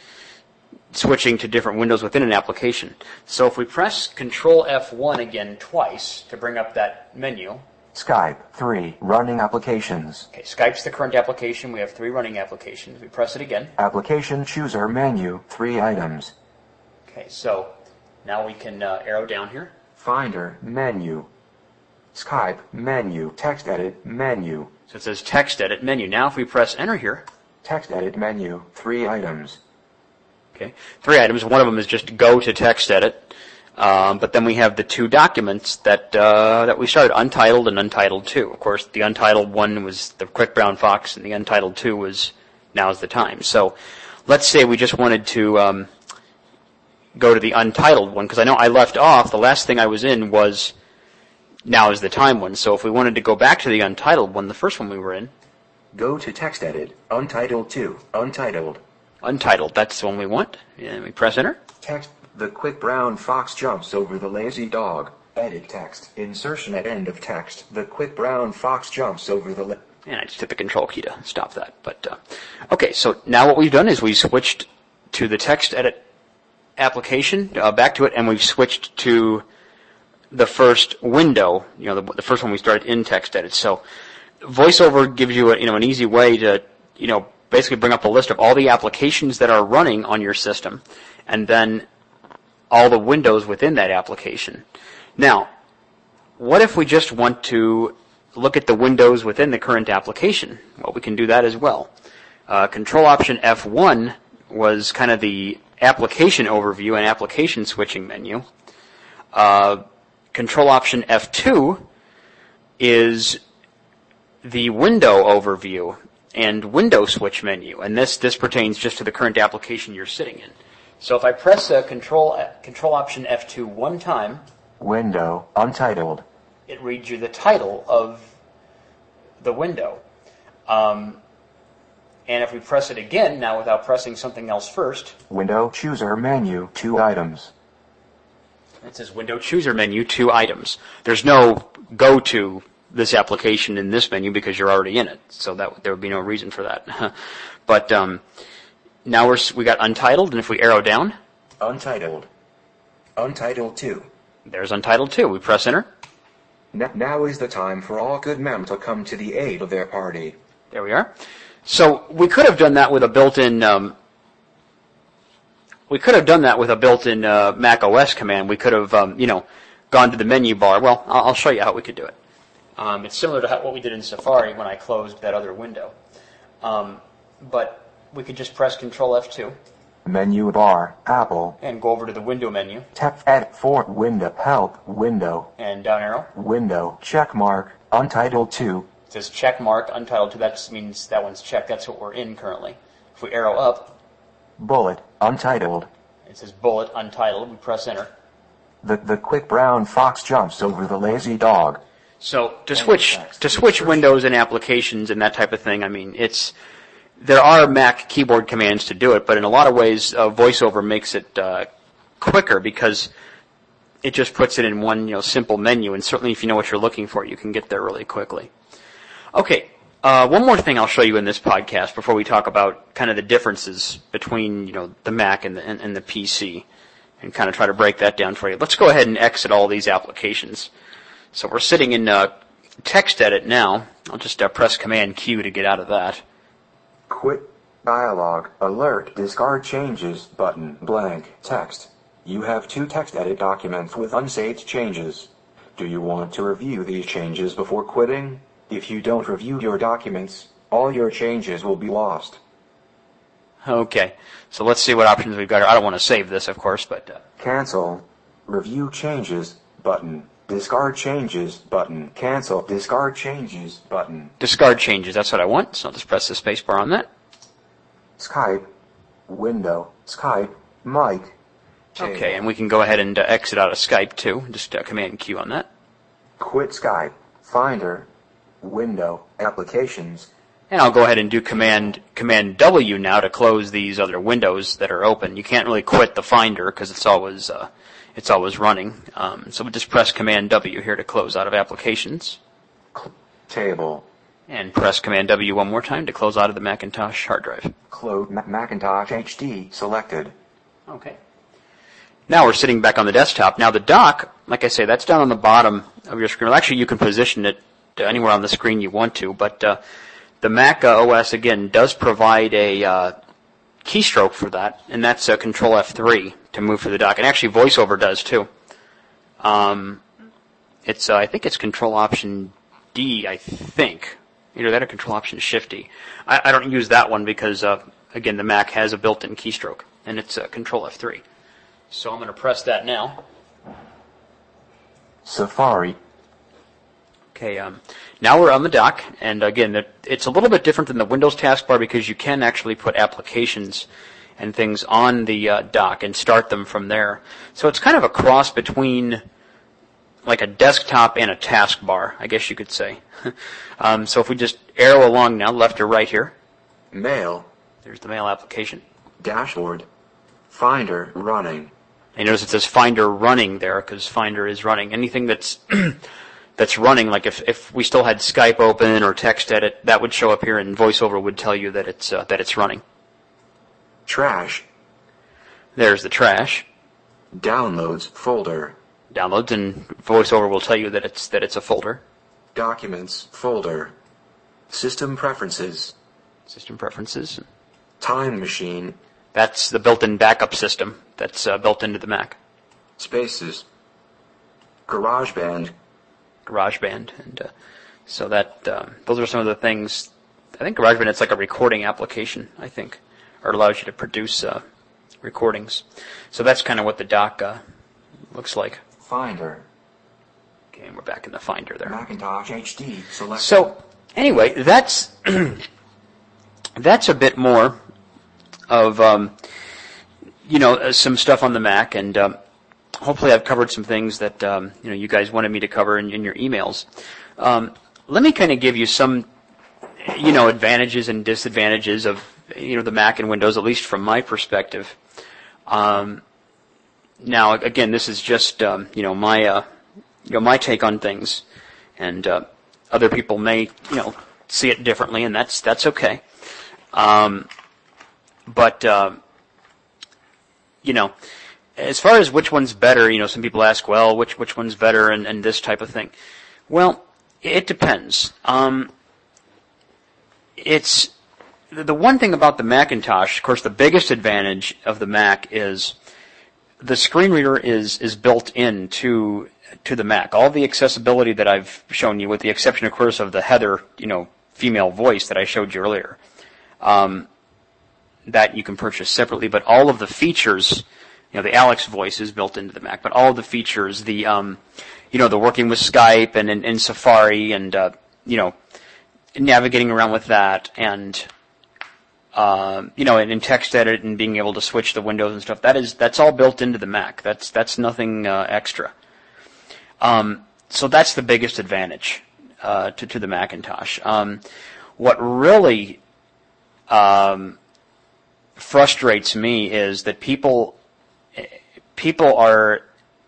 switching to different windows within an application. So if we press Control F one again twice to bring up that menu. Skype, three running applications. Okay, Skype's the current application. We have three running applications. We press it again. Application chooser menu, three items. Okay, so now we can uh, arrow down here. Finder, menu. Skype, menu. Text edit, menu. So it says text edit menu. Now if we press Enter here. Text edit menu, three items. Okay, three items. One of them is just go to text edit. Um, but then we have the two documents that uh, that we started, Untitled and Untitled two. Of course, the Untitled one was the Quick Brown Fox, and the Untitled two was Now's the Time. So let's say we just wanted to um, go to the Untitled one, because I know I left off, the last thing I was in was Now is the Time one. So if we wanted to go back to the Untitled one, the first one we were in. Go to text edit, Untitled two, Untitled. Untitled, that's the one we want. And we press Enter. Text. The quick brown fox jumps over the lazy dog. Edit text. Insertion at end of text. The quick brown fox jumps over the... La- and I just hit the Control key to stop that. But uh, okay, so now what we've done is we switched to the text edit application, uh, back to it, and we've switched to the first window, you know, the, the first one we started in text edit. So VoiceOver gives you a, you know, an easy way to, you know, basically bring up a list of all the applications that are running on your system, and then all the windows within that application. Now, what if we just want to look at the windows within the current application? Well, we can do that as well. Uh, Control Option F one was kind of the application overview and application switching menu. Uh, Control Option F two is the window overview and window switch menu, and this this pertains just to the current application you're sitting in. So if I press uh, Control uh, Control Option F two one time, Window, untitled. it reads you the title of the window. Um, and if we press it again, now without pressing something else first, Window chooser menu, two items. it says Window Chooser menu, two items. There's no go to this application in this menu because you're already in it, so that there would be no reason for that. But um, now we're we got Untitled, and if we arrow down, Untitled. Untitled two. there's Untitled two. We press Enter. N- now is the time for all good men to come to the aid of their party. There we are. So we could have done that with a built-in. Um, we could have done that with a built-in uh, Mac O S command. We could have, um, you know, gone to the menu bar. Well, I'll, I'll show you how we could do it. Um, it's similar to how, what we did in Safari when I closed that other window. Um, but we could just press Control F two Menu bar, Apple. and go over to the window menu Tap edit for window, help, window, and down arrow. window, check mark, Untitled two. It says check mark Untitled two. That just means that one's checked. That's what we're in currently. If we arrow up, Bullet, Untitled. it says Bullet Untitled. We press Enter. The, the quick brown fox jumps over the lazy dog. So to switch to switch windows and applications and that type of thing, I mean, it's there are Mac keyboard commands to do it, but in a lot of ways, uh, VoiceOver makes it uh, quicker because it just puts it in one, you know, simple menu. And certainly, if you know what you're looking for, you can get there really quickly. Okay, uh, one more thing I'll show you in this podcast before we talk about kind of the differences between, you know, the Mac and the and, and the P C, and kind of try to break that down for you. Let's go ahead and exit all these applications. So we're sitting in uh, TextEdit now. I'll just uh, press Command Q to get out of that. Quit dialog, alert, discard changes, button, blank, text. You have two TextEdit documents with unsaved changes. Do you want to review these changes before quitting? If you don't review your documents, all your changes will be lost. Okay, so let's see what options we've got here. I don't want to save this, of course, but... Uh, Cancel. Review changes, button. Discard changes, button. Cancel. Discard changes, button. discard changes, that's what I want, so I'll just press the space bar on that. Skype. Window. Skype. Mic. Okay, and we can go ahead and uh, exit out of Skype, too. Just uh, Command Q on that. Quit Skype. Finder. Window. Applications. And I'll go ahead and do Command Command W now to close these other windows that are open. You can't really quit the Finder because it's always uh, it's always running. Um, so we'll just press Command W here to close out of Applications. Table. And press Command W one more time to close out of the Macintosh hard drive. Close Ma- Macintosh H D selected. Okay. Now we're sitting back on the desktop. Now the dock, like I say, that's down on the bottom of your screen. Well, actually, you can position it anywhere on the screen you want to, but uh, the Mac uh, O S, again, does provide a uh, keystroke for that, and that's uh, Control F three to move for the dock. And actually, VoiceOver does, too. Um, it's uh, I think it's Control Option D, I think. Either that or Control Option Shift D. I, I don't use that one because, uh, again, the Mac has a built-in keystroke, and it's uh, Control F three. So I'm going to press that now. Safari. Okay, um, now we're on the dock, and again, it's a little bit different than the Windows taskbar because you can actually put applications and things on the uh, dock and start them from there. So it's kind of a cross between like a desktop and a taskbar, I guess you could say. um, so if we just arrow along now, left or right here. Mail. There's the mail application. Dashboard. Finder running. And notice it says Finder running there because Finder is running. Anything that's that's running, like if, if we still had Skype open or TextEdit, that would show up here, and VoiceOver would tell you that it's uh, that it's running. Trash. There's the trash. Downloads folder. Downloads, and VoiceOver will tell you that it's that it's a folder. Documents folder. System preferences. System preferences. Time machine. That's the built-in backup system that's uh, built into the Mac. Spaces. GarageBand. GarageBand, and uh, so that um, those are some of the things. I think GarageBand is like a recording application, I think, or allows you to produce uh, recordings. So that's kind of what the dock uh, looks like. Finder. Okay, and we're back in the Finder there. Macintosh H D. Select. So anyway, that's that's a bit more of um, you know some stuff on the Mac, and um, hopefully I've covered some things that um, you know you guys wanted me to cover in, in your emails. Um, let me kind of give you some you know advantages and disadvantages of you know the Mac and Windows, at least from my perspective. Um, now, again, this is just um, you know my uh, you know my take on things, and uh, other people may you know see it differently, and that's that's okay. Um, but uh, you know, as far as which one's better, you know, some people ask, well, which which one's better, and, and this type of thing. Well, it depends. Um, it's the one thing about the Macintosh. Of course, the biggest advantage of the Mac is the screen reader is is built into to the Mac. All the accessibility that I've shown you, with the exception, of course, of the Heather, you know, female voice that I showed you earlier, um, that you can purchase separately. But all of the features, you know, the Alex voice is built into the Mac. But all of the features, the um, you know, the working with Skype and and, and Safari, and uh, you know, navigating around with that, and uh, you know, and in TextEdit and being able to switch the windows and stuff. That is that's all built into the Mac. That's that's nothing uh, extra. Um, so that's the biggest advantage uh, to to the Macintosh. Um, what really um, frustrates me is that people people are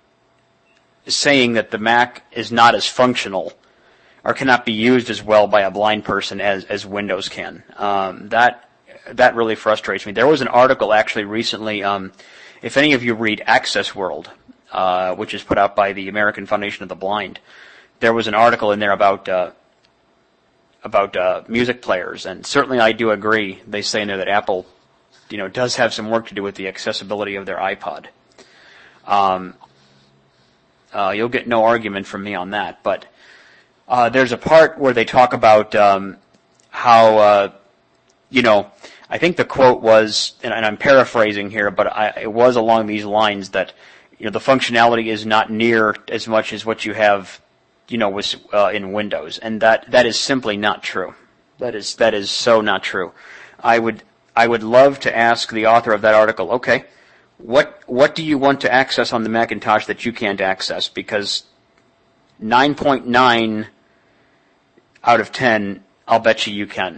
saying that the Mac is not as functional or cannot be used as well by a blind person as as Windows can. Um, that that really frustrates me. There was an article actually recently. Um, if any of you read Access World, uh, which is put out by the American Foundation of the Blind, there was an article in there about uh, about uh, music players, and certainly I do agree. They say in there that Apple, you know, does have some work to do with the accessibility of their iPod. Um, uh, you'll get no argument from me on that, but uh, there's a part where they talk about um, how, uh, you know, I think the quote was, and, and I'm paraphrasing here, but I, it was along these lines that, you know, the functionality is not near as much as what you have, you know, with, uh, in Windows, and that that is simply not true. That is that is so not true. I would I would love to ask the author of that article, okay, what what do you want to access on the Macintosh that you can't access? Because nine point nine out of ten, I'll bet you you can.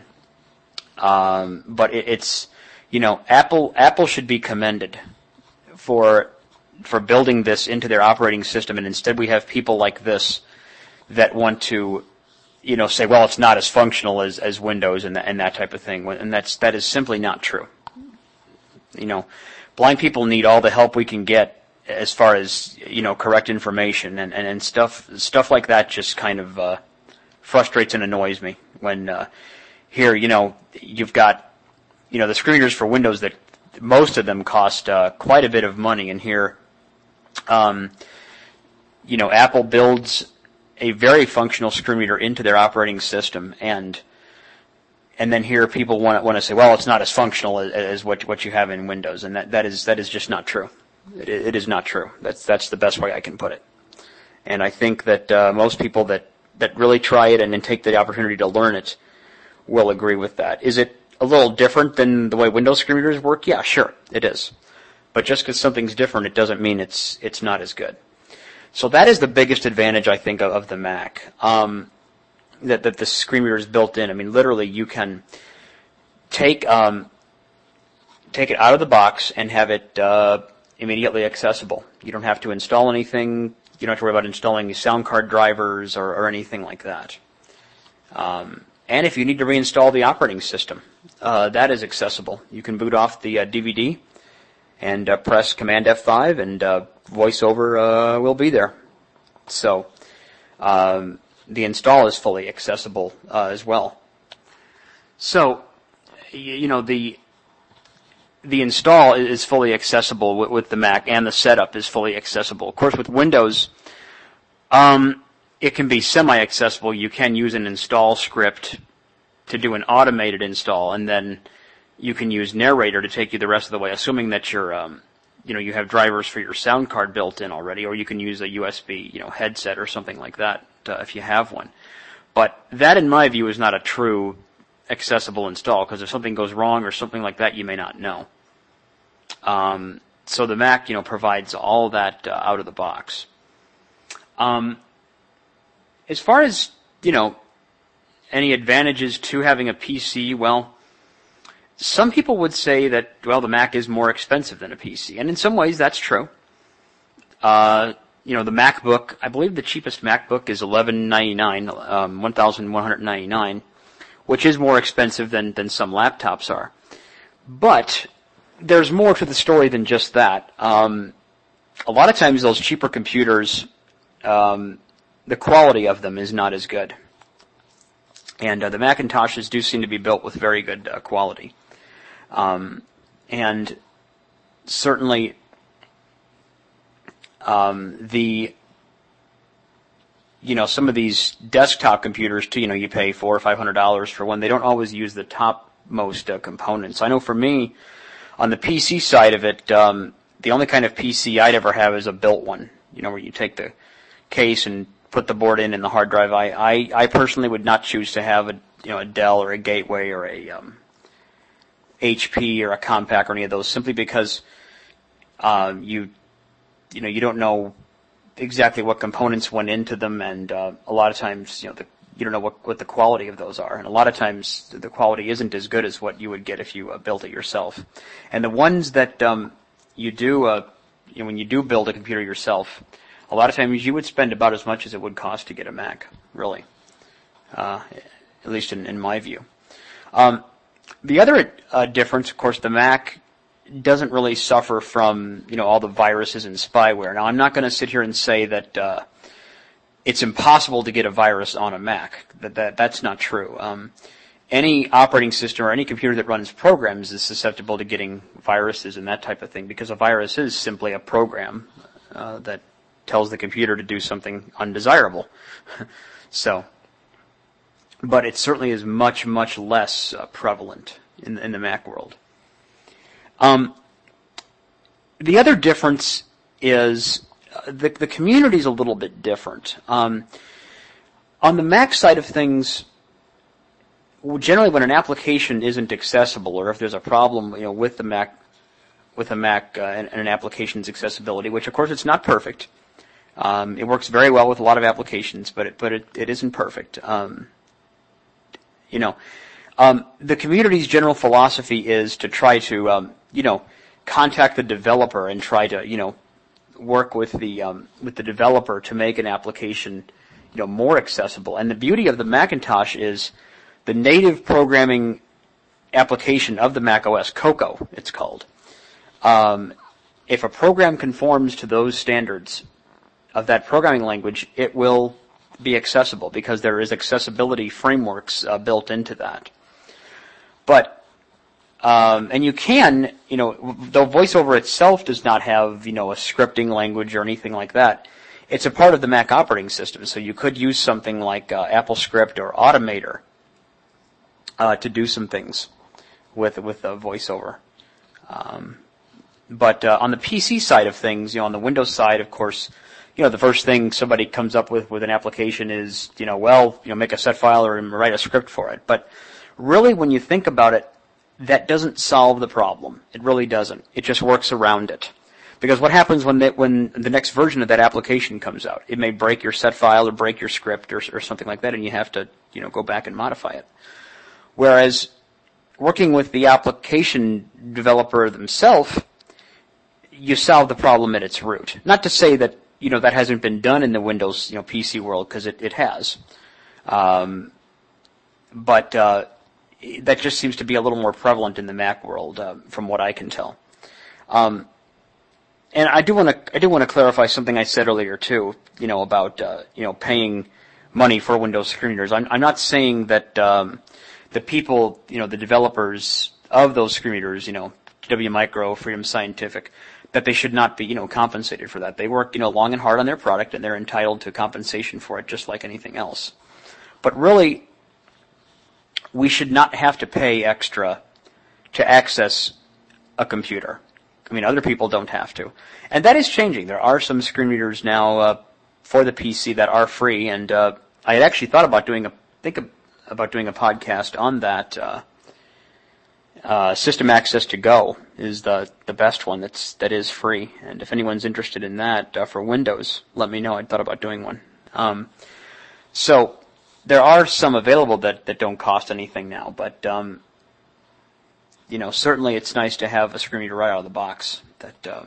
Um, but it, it's, you know, Apple Apple should be commended for for building this into their operating system, and instead we have people like this that want to, you know, say, well, it's not as functional as, as Windows and, and that type of thing, and that's that is simply not true. You know, blind people need all the help we can get as far as, you know, correct information, and, and, and stuff stuff like that just kind of uh, frustrates and annoys me when uh, here, you know, you've got, you know, the screen readers for Windows that most of them cost uh, quite a bit of money, and here, um, you know, Apple builds a very functional screen reader into their operating system, and and then here people want to want to say, well, it's not as functional as, as what what you have in Windows, and that, that is that is just not true. It, it is not true. That's that's the best way I can put it. And I think that uh, most people that, that really try it and then take the opportunity to learn it will agree with that. Is it a little different than the way Windows screen readers work? Yeah, sure, it is. But just because something's different, it doesn't mean it's it's not as good. So that is the biggest advantage, I think, of, of the Mac, um, that, that the screen reader is built in. I mean, literally, you can take um, take it out of the box and have it uh, immediately accessible. You don't have to install anything. You don't have to worry about installing sound card drivers or, or anything like that. Um, and if you need to reinstall the operating system, uh, that is accessible. You can boot off the uh, D V D and uh, press Command F five, and uh, VoiceOver uh, will be there. So um, the install is fully accessible uh, as well. So, you, you know, the the install is fully accessible with, with the Mac, and the setup is fully accessible. Of course, with Windows, um, it can be semi-accessible. You can use an install script to do an automated install, and then you can use Narrator to take you the rest of the way, assuming that you're, um, you know, you have drivers for your sound card built in already, or you can use a U S B, you know, headset or something like that uh, if you have one. But that, in my view, is not a true accessible install, because if something goes wrong or something like that, you may not know. Um, so the Mac, you know, provides all that uh, out of the box. Um, as far as, you know, any advantages to having a P C, well, some people would say that, well, the Mac is more expensive than a P C, and in some ways that's true. Uh, you know, the MacBook, I believe the cheapest MacBook is eleven ninety-nine, um, one thousand one hundred ninety-nine, which is more expensive than, than some laptops are. But there's more to the story than just that. Um, a lot of times those cheaper computers, um, the quality of them is not as good. And uh, the Macintoshes do seem to be built with very good uh, quality. Um, and certainly um, the, you know, some of these desktop computers too, you know, you pay four or five hundred dollars for one. They don't always use the topmost uh, components. I know for me, on the P C side of it, um, the only kind of P C I'd ever have is a built one, you know, where you take the case and put the board in and the hard drive. I, I, I personally would not choose to have a, you know, a Dell or a Gateway or a um, H P or a Compaq or any of those, simply because um, you, you know, you don't know exactly what components went into them, and uh, a lot of times, you know, the, you don't know what, what the quality of those are, and a lot of times the quality isn't as good as what you would get if you uh, built it yourself. And the ones that um, you do, uh, you know, when you do build a computer yourself, a lot of times you would spend about as much as it would cost to get a Mac, really, uh, at least in, in my view. Um, the other uh, difference, of course, the Mac doesn't really suffer from, you know, all the viruses and spyware. Now, I'm not going to sit here and say that uh, it's impossible to get a virus on a Mac. That, that that's not true. Um, any operating system or any computer that runs programs is susceptible to getting viruses and that type of thing, because a virus is simply a program uh, that tells the computer to do something undesirable. So, but it certainly is much, much less uh, prevalent in, in the Mac world. Um, the other difference is uh, the, the community is a little bit different. Um, on the Mac side of things, generally when an application isn't accessible, or if there's a problem, you know, with the Mac, with a Mac uh, and, and an application's accessibility, which of course it's not perfect. Um, it works very well with a lot of applications, but it, but it, it isn't perfect. Um, you know, um, the community's general philosophy is to try to, um, you know, contact the developer and try to, you know, work with the um, with the developer to make an application, you know, more accessible. And the beauty of the Macintosh is the native programming application of the Mac O S, Cocoa, it's called. Um, if a program conforms to those standards of that programming language, it will be accessible because there is accessibility frameworks uh, built into that. But, um, and you can, you know, though VoiceOver itself does not have, you know, a scripting language or anything like that, it's a part of the Mac operating system. So you could use something like uh, AppleScript or Automator uh, to do some things with with uh, VoiceOver. Um, but uh, on the P C side of things, you know, on the Windows side, of course, you know, the first thing somebody comes up with with an application is, you know, well, you know, make a set file or write a script for it. But really, when you think about it, that doesn't solve the problem. It really doesn't. It just works around it. Because what happens when, they, when the next version of that application comes out? It may break your set file or break your script or, or something like that, and you have to, you know, go back and modify it. Whereas working with the application developer themselves, you solve the problem at its root. Not to say that, you know, that hasn't been done in the Windows, you know, P C world, because it, it has. Um, but uh, that just seems to be a little more prevalent in the Mac world, uh, from what I can tell. Um, and I do want to I do want to clarify something I said earlier too. You know, about uh, you know paying money for Windows screen readers. I'm I'm not saying that um, the people, you know, the developers of those screen readers, you know, W Micro, Freedom Scientific, that they should not be, you know, compensated for that. They work, you know, long and hard on their product, and they're entitled to compensation for it just like anything else. But really, we should not have to pay extra to access a computer. I mean, other people don't have to. And that is changing. There are some screen readers now uh, for the P C that are free, and uh, I had actually thought about doing a think about doing a podcast on that. Uh, uh, System Access to Go is the the best one that's that is free, and if anyone's interested in that uh, for Windows, let me know. I thought about doing one. Um, so there are some available that that don't cost anything now, but um, you know, certainly it's nice to have a screen reader right out of the box that um,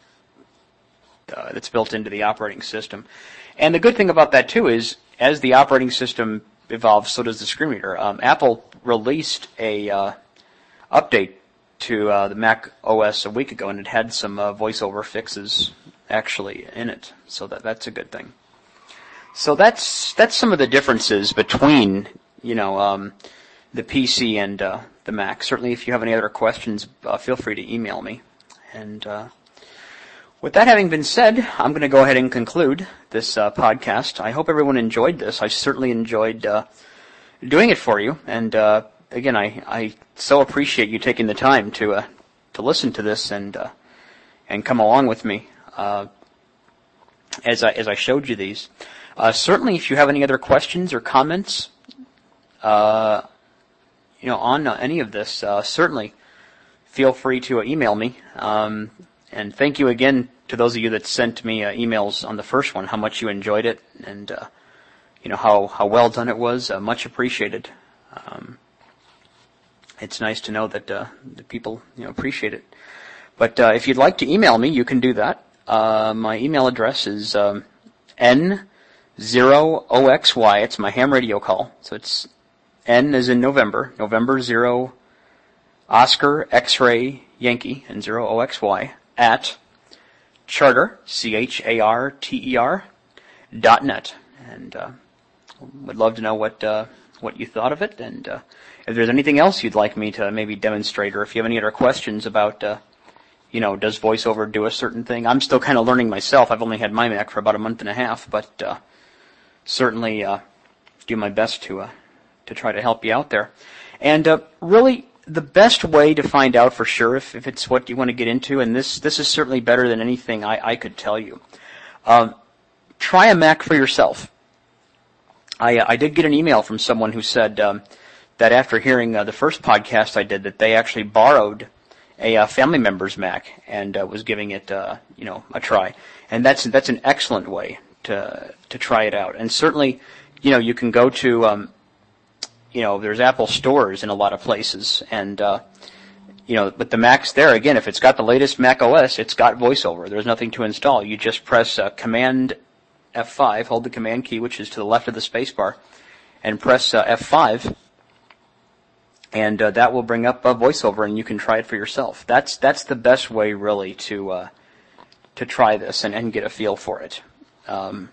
uh, that's built into the operating system. And the good thing about that too is, as the operating system evolves, so does the screen reader. Um, Apple released a uh, update to uh, the Mac O S a week ago, and it had some uh, voiceover fixes actually in it, so that that's a good thing. So that's that's some of the differences between, you know, um, the P C and uh, the Mac. Certainly, if you have any other questions, uh, feel free to email me. And uh, with that having been said, I'm going to go ahead and conclude this uh, podcast. I hope everyone enjoyed this. I certainly enjoyed uh, doing it for you. And uh, again, I, I so appreciate you taking the time to uh, to listen to this and uh, and come along with me uh, as I as I showed you these. Uh, certainly, if you have any other questions or comments, uh, you know, on uh, any of this, uh, certainly feel free to uh, email me. Um, and thank you again to those of you that sent me uh, emails on the first one, how much you enjoyed it, and uh, you know how how well done it was. Uh, much appreciated. Um, it's nice to know that uh, the people, you know, appreciate it. But uh, if you'd like to email me, you can do that. Uh, my email address is um, N zero O X Y. It's my ham radio call. So it's N as in November, November zero, Oscar X-ray Yankee, and zero O X Y at Charter, C H A R T E R, dot net. And uh, would love to know what uh, what you thought of it, and uh, if there's anything else you'd like me to maybe demonstrate, or if you have any other questions about, uh, you know, does VoiceOver do a certain thing? I'm still kind of learning myself. I've only had my Mac for about a month and a half, but uh, certainly uh, do my best to uh, to try to help you out there. And uh, really, the best way to find out for sure if, if it's what you want to get into, and this this is certainly better than anything I, I could tell you, um, try a Mac for yourself. I, I did get an email from someone who said um, that after hearing uh, the first podcast I did, that they actually borrowed a uh, family member's Mac and uh, was giving it, uh, you know, a try. And that's that's an excellent way to to try it out. And certainly, you know, you can go to, um, you know, there's Apple stores in a lot of places, and uh, you know, but the Mac's there again. If it's got the latest Mac O S, it's got VoiceOver. There's nothing to install. You just press uh, Command F five, hold the Command key, which is to the left of the space bar, and press uh, F five, and uh, that will bring up uh, VoiceOver, and you can try it for yourself. That's that's the best way, really, to uh, to try this and, and get a feel for it. Um,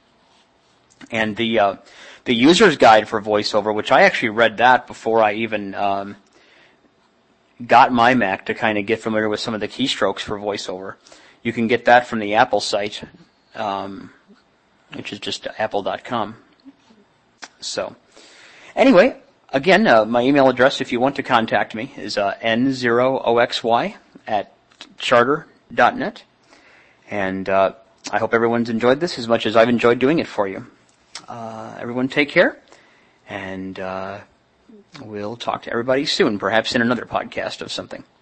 and the uh, the user's guide for VoiceOver, which I actually read that before I even um, got my Mac to kind of get familiar with some of the keystrokes for VoiceOver. You can get that from the Apple site, um, which is just apple dot com. So, anyway, again, uh, my email address, if you want to contact me, is uh, N zero O X Y at charter dot net. And uh, I hope everyone's enjoyed this as much as I've enjoyed doing it for you. Uh, everyone take care, and uh, we'll talk to everybody soon, perhaps in another podcast of something.